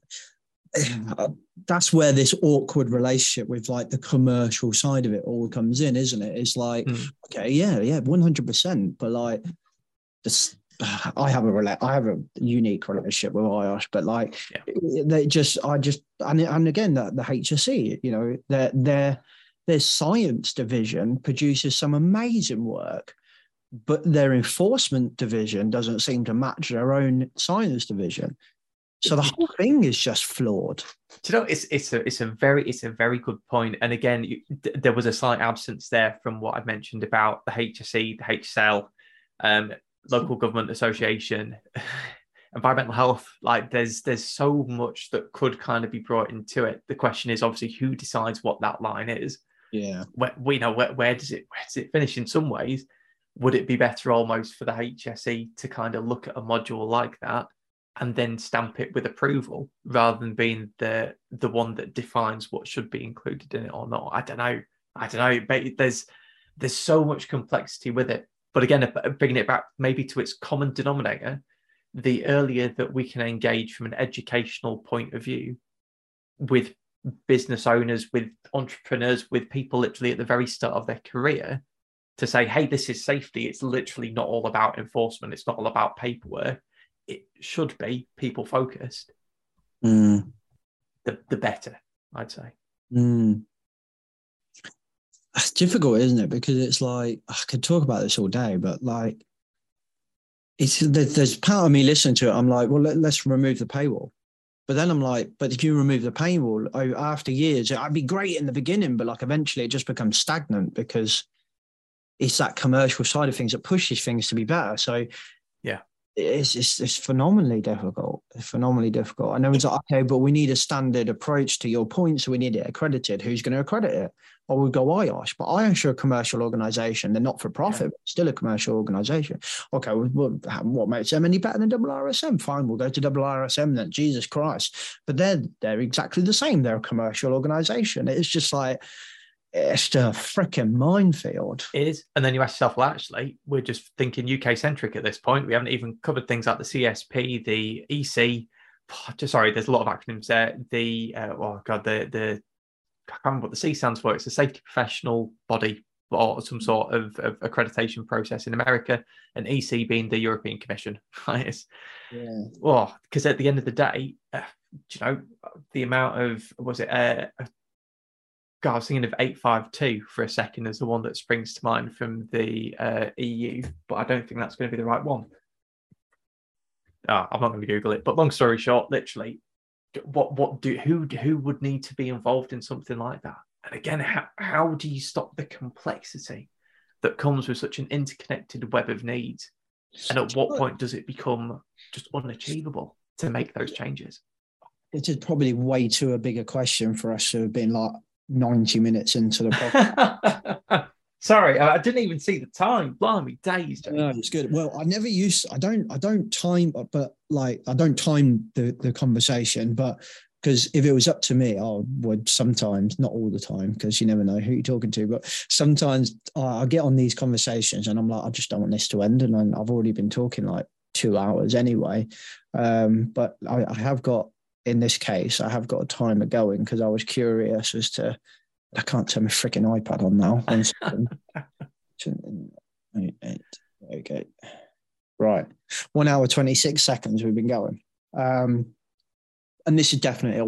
B: that's where this awkward relationship with like the commercial side of it all comes in, isn't it? It's like, okay, yeah, 100%, but like this, I have a unique relationship with IOSH, but like and again the HSE, you know, their science division produces some amazing work, but their enforcement division doesn't seem to match their own science division. So the whole thing is just flawed.
D: Do you know, it's a very good point. And again, there was a slight absence there from what I mentioned about the HSE, the HSL. local government association, environmental health, like there's so much that could kind of be brought into it. The question is obviously who decides what that line is.
B: Yeah.
D: Where does it finish? In some ways, would it be better almost for the HSE to kind of look at a module like that and then stamp it with approval rather than being the one that defines what should be included in it or not? I don't know. But there's so much complexity with it. But again, bringing it back maybe to its common denominator, the earlier that we can engage from an educational point of view with business owners, with entrepreneurs, with people literally at the very start of their career to say, hey, this is safety. It's literally not all about enforcement. It's not all about paperwork. It should be people focused. The better, I'd say.
B: It's difficult, isn't it? Because it's like, I could talk about this all day, but like, there's part of me listening to it. I'm like, well, let's remove the paywall. But then I'm like, but if you remove the paywall after years, it'd be great in the beginning, but like eventually it just becomes stagnant because it's that commercial side of things that pushes things to be better. So
D: yeah,
B: it's phenomenally difficult. I know it's like, okay, but we need a standard approach to your point. So we need it accredited. Who's going to accredit it? Or we'll go IOSH, but IOSH are a commercial organisation. They're not for profit, but still a commercial organisation. Okay, well, what makes them any better than RSM? Fine, we'll go to RSM then. Jesus Christ. But they're exactly the same. They're a commercial organisation. It's just like, it's a freaking minefield.
D: It is. And then you ask yourself, well, actually, we're just thinking UK-centric at this point. We haven't even covered things like the CSP, the EC. Sorry, there's a lot of acronyms there. The I can't remember what the C stands for. It's a safety professional body or some sort of accreditation process in America, and EC being the European Commission. Right? Well, because at the end of the day, the amount of, I was thinking of 852 for a second as the one that springs to mind from the EU, but I don't think that's going to be the right one. I'm not going to Google it, but long story short, literally, who would need to be involved in something like that? And again, how do you stop the complexity that comes with such an interconnected web of needs? And at what point does it become just unachievable to make those changes?
B: It is probably way too a bigger question for us to have been like 90 minutes into the podcast.
D: Sorry, I didn't even see the time. Blimey, days.
B: No, it's good. Well, I don't time the conversation, but because if it was up to me, I would sometimes, not all the time, because you never know who you're talking to, but sometimes I get on these conversations and I'm like, I just don't want this to end. And I've already been talking like 2 hours anyway. But I have got, in this case, I have got a timer going because I was curious as to, I can't turn my freaking iPad on now. 1 second. Okay. Right. 1 hour, 26 seconds we've been going. And this is definitely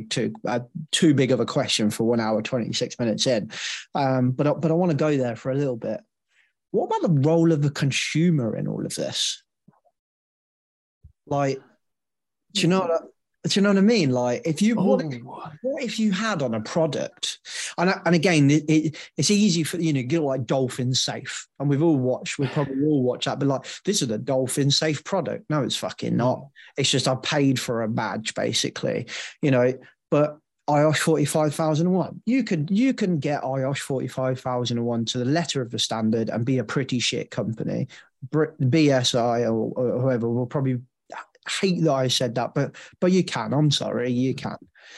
B: too big of a question for 1 hour, 26 minutes in. But I want to go there for a little bit. What about the role of the consumer in all of this? Like, do you know what I mean? Like, what if you had on a product, and again, it's easy for, get like Dolphin Safe, and we've probably all watched that, but like, this is a Dolphin Safe product. No, it's fucking not. It's just I paid for a badge, basically, but IOSH 45001. You can get IOSH 45001 to the letter of the standard and be a pretty shit company. BSI or whoever will probably hate that I said that, but you can. I'm sorry, you can.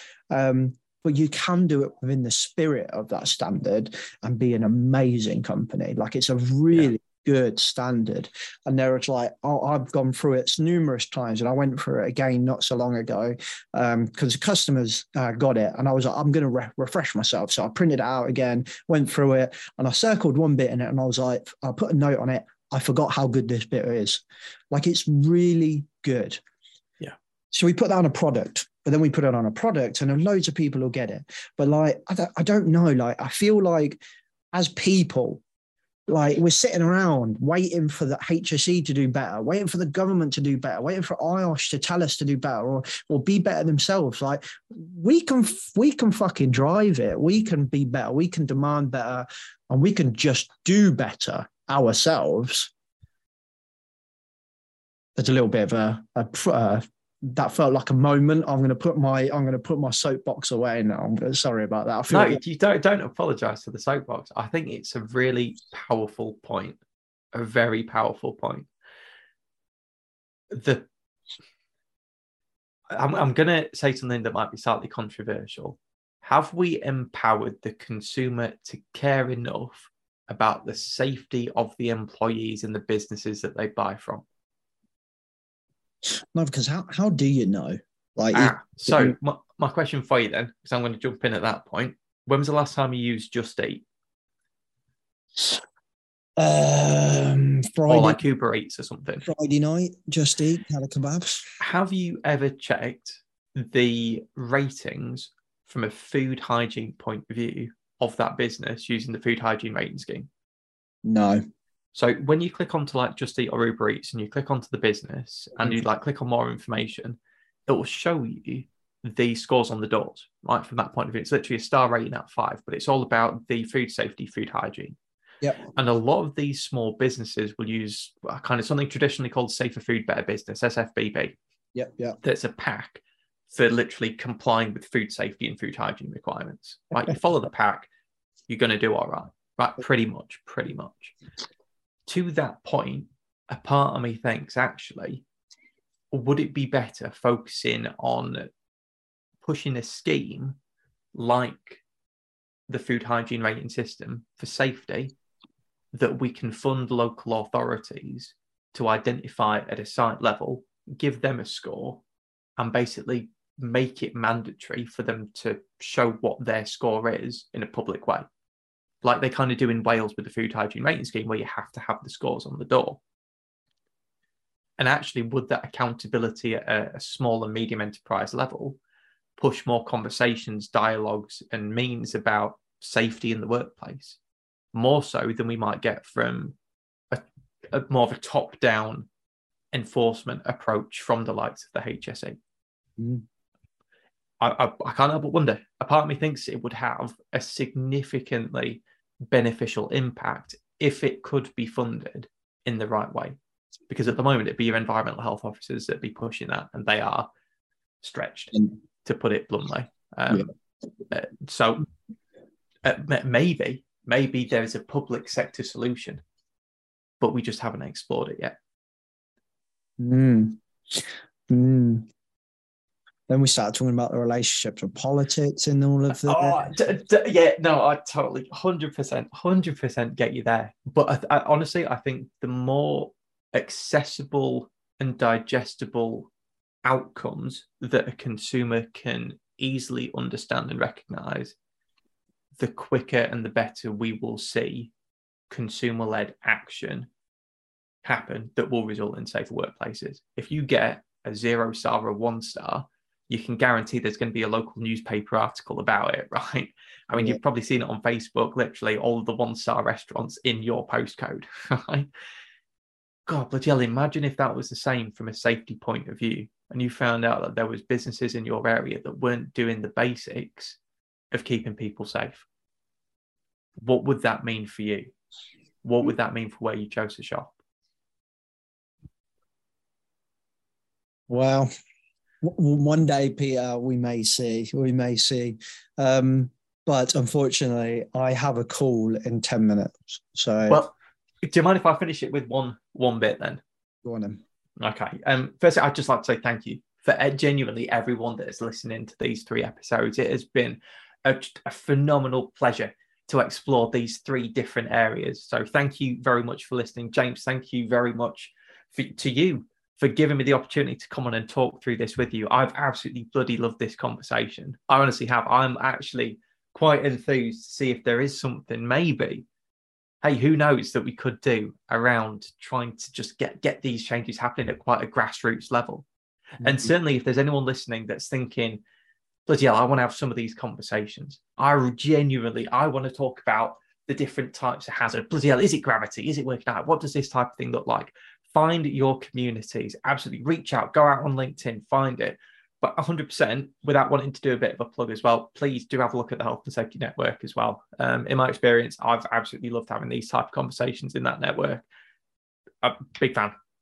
B: But you can do it within the spirit of that standard and be an amazing company. Like, it's a really good standard. And there it's like, I've gone through it numerous times, and I went through it again not so long ago because the customers got it, and I was like, I'm going to refresh myself. So I printed it out again, went through it, and I circled one bit in it, and I was like, I put a note on it. I forgot how good this bit is. Like, it's really good.
D: Yeah.
B: So we put that on a product, but then we put it on a product and loads of people will get it. But like, I don't know. Like, I feel like as people, like, we're sitting around waiting for the HSE to do better, waiting for the government to do better, waiting for IOSH to tell us to do better or be better themselves. Like, we can fucking drive it. We can be better. We can demand better, and we can just do better ourselves. It's a little bit of that felt like a moment. I'm going to put my soapbox away now. Sorry about that.
D: You don't apologize for the soapbox. I think it's a really powerful point, a very powerful point. I'm going to say something that might be slightly controversial. Have we empowered the consumer to care enough about the safety of the employees and the businesses that they buy from?
B: No, because how do you know?
D: So my question for you then, because I'm going to jump in at that point. When was the last time you used Just Eat?
B: Friday,
D: or like Uber Eats or something.
B: Friday night, Just Eat, had a kebab.
D: Have you ever checked the ratings from a food hygiene point of view of that business using the food hygiene rating scheme?
B: No.
D: So when you click onto like Just Eat or Uber Eats and you click onto the business and you like click on more information, it will show you the scores on the doors, right? From that point of view, it's literally a star rating out of 5, but it's all about the food safety, food hygiene.
B: Yep.
D: And a lot of these small businesses will use kind of something traditionally called Safer Food, Better Business, SFBB.
B: Yep.
D: That's a pack for literally complying with food safety and food hygiene requirements. Right? You follow the pack, you're going to do all right. Right? Pretty much. To that point, a part of me thinks, actually, would it be better focusing on pushing a scheme like the food hygiene rating system for safety that we can fund local authorities to identify at a site level, give them a score, and basically make it mandatory for them to show what their score is in a public way, like they kind of do in Wales with the food hygiene rating scheme, where you have to have the scores on the door. And actually, would that accountability at a small and medium enterprise level push more conversations, dialogues, and means about safety in the workplace, more so than we might get from a more of a top-down enforcement approach from the likes of the HSE? I can't help but wonder. A part of me thinks it would have a significantly beneficial impact if it could be funded in the right way. Because at the moment, it'd be your environmental health officers that'd be pushing that, and they are stretched, to put it bluntly. So maybe there's a public sector solution, but we just haven't explored it yet.
B: Then we start talking about the relationships with politics and all of that.
D: I totally 100% get you there. But I honestly, I think the more accessible and digestible outcomes that a consumer can easily understand and recognize, the quicker and the better we will see consumer-led action happen that will result in safer workplaces. If you get a 0-star or a 1-star, you can guarantee there's going to be a local newspaper article about it, right? I mean, you've probably seen it on Facebook, literally all of the 1-star restaurants in your postcode, right? God, bloody hell, imagine if that was the same from a safety point of view, and you found out that there was businesses in your area that weren't doing the basics of keeping people safe. What would that mean for you? What would that mean for where you chose to shop?
B: Well, one day, Peter, we may see. But unfortunately, I have a call in 10 minutes. So,
D: well, do you mind if I finish it with one bit then?
B: Go on then.
D: Okay. Firstly, I'd just like to say thank you for genuinely everyone that is listening to these 3 episodes. It has been a phenomenal pleasure to explore these 3 different areas. So thank you very much for listening. James, thank you very much to you for giving me the opportunity to come on and talk through this with you. I've absolutely bloody loved this conversation. I honestly have. I'm actually quite enthused to see if there is something, maybe, hey, who knows, that we could do around trying to just get these changes happening at quite a grassroots level. Mm-hmm. And certainly if there's anyone listening that's thinking, bloody hell, I want to have some of these conversations. I want to talk about the different types of hazard. Bloody hell, is it gravity? Is it working out? What does this type of thing look like? Find your communities, absolutely reach out, go out on LinkedIn, find it. But 100%, without wanting to do a bit of a plug as well, please do have a look at the Health and Safety Network as well. In my experience, I've absolutely loved having these type of conversations in that network. I'm a big fan.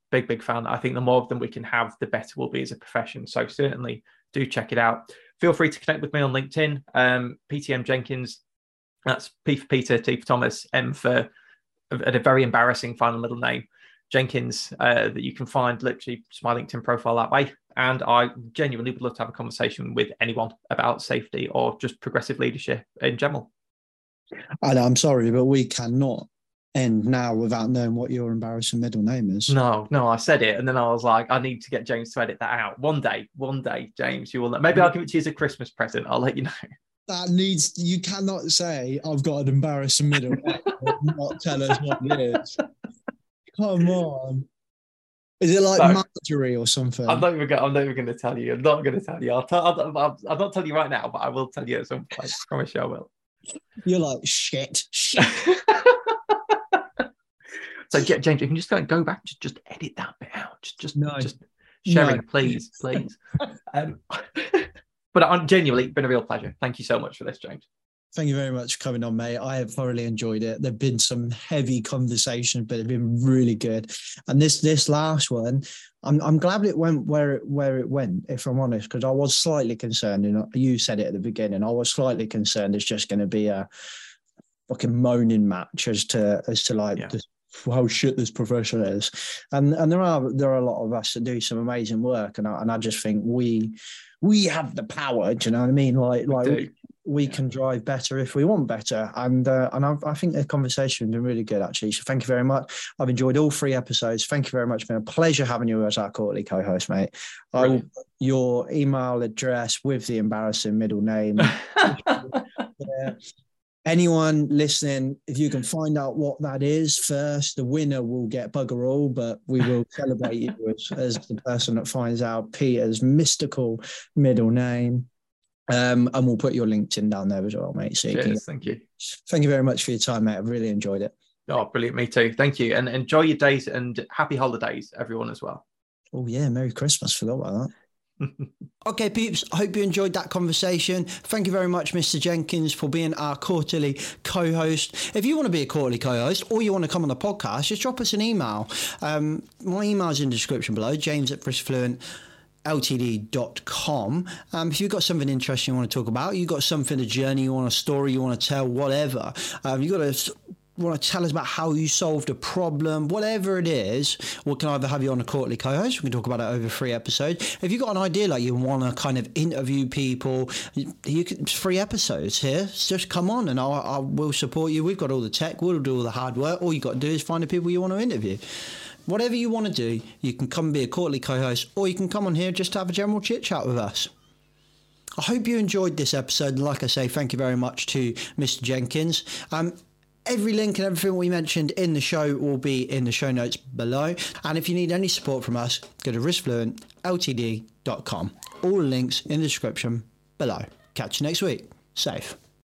D: Big fan. I think the more of them we can have, the better we'll be as a profession. So certainly do check it out. Feel free to connect with me on LinkedIn, PTM Jenkins. That's P for Peter, T for Thomas, M for a very embarrassing final middle name, Jenkins, that you can find literally just my LinkedIn profile that way. And I genuinely would love to have a conversation with anyone about safety or just progressive leadership in general.
B: I'm sorry, but we cannot end now without knowing what your embarrassing middle name is.
D: No, I said it, and then I was like, I need to get James to edit that out. One day, James, you will know. Maybe I'll give it to you as a Christmas present. I'll let you know.
B: You cannot say I've got an embarrassing middle name and not tell us what it is. Come on. Is it like Marjorie or something?
D: I'm not even going to tell you. I'm not going to tell you. I'll not tell you right now, but I will tell you at some point. I promise you I will.
B: You're like, shit.
D: So James, you can just go back, just edit that bit out. Just sharing, please. But I'm genuinely been a real pleasure. Thank you so much for this, James.
B: Thank you very much for coming on, mate. I have thoroughly enjoyed it. There've been some heavy conversations, but it's been really good. And this last one, I'm glad it went where it went, if I'm honest, because I was slightly concerned. And you said it at the beginning. I was slightly concerned it's just going to be a fucking moaning match as to how shit this profession is. And there are a lot of us that do some amazing work, and I just think we have the power. Do you know what I mean? We can drive better if we want better. And I think the conversation has been really good, actually. So thank you very much. I've enjoyed all 3 episodes. Thank you very much. It's been a pleasure having you as our quarterly co-host, mate. Your email address with the embarrassing middle name. Anyone listening, if you can find out what that is first, the winner will get bugger all, but we will celebrate you as the person that finds out Peter's mystical middle name. And we'll put your LinkedIn down there as well, mate. So
D: thank you.
B: Thank you very much for your time, mate. I've really enjoyed it.
D: Oh, brilliant. Me too. Thank you. And enjoy your days and happy holidays, everyone, as well.
B: Oh, yeah. Merry Christmas. Forgot about that.
F: Okay, peeps, I hope you enjoyed that conversation. Thank you very much, Mr. Jenkins, for being our quarterly co-host. If you want to be a quarterly co-host or you want to come on the podcast, just drop us an email. My email is in the description below, james@riskfluentltd.com. If you've got something interesting you want to talk about, you've got something, a journey you want, a story you want to tell, whatever, you've got to want to tell us about how you solved a problem, whatever it is, we can either have you on a quarterly co-host, we can talk about it over 3 episodes. If you've got an idea like you want to kind of interview people, you can 3 episodes here, just come on and I will support you. We've got all the tech, we'll do all the hard work. All you got to do is find the people you want to interview. Whatever you want to do, you can come be a quarterly co-host, or you can come on here just to have a general chit chat with us. I hope you enjoyed this episode, and like I say, thank you very much to Mr. Jenkins. Every link and everything we mentioned in the show will be in the show notes below. And if you need any support from us, go to riskfluentltd.com. All the links in the description below. Catch you next week. Safe.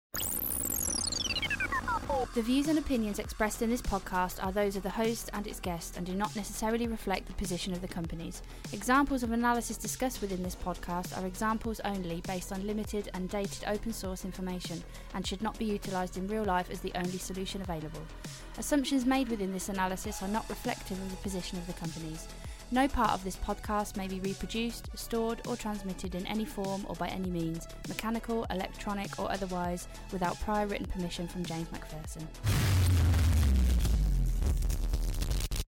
J: The views and opinions expressed in this podcast are those of the host and its guests and do not necessarily reflect the position of the companies. Examples of analysis discussed within this podcast are examples only based on limited and dated open source information and should not be utilised in real life as the only solution available. Assumptions made within this analysis are not reflective of the position of the companies. No part of this podcast may be reproduced, stored or transmitted in any form or by any means, mechanical, electronic or otherwise, without prior written permission from James McPherson.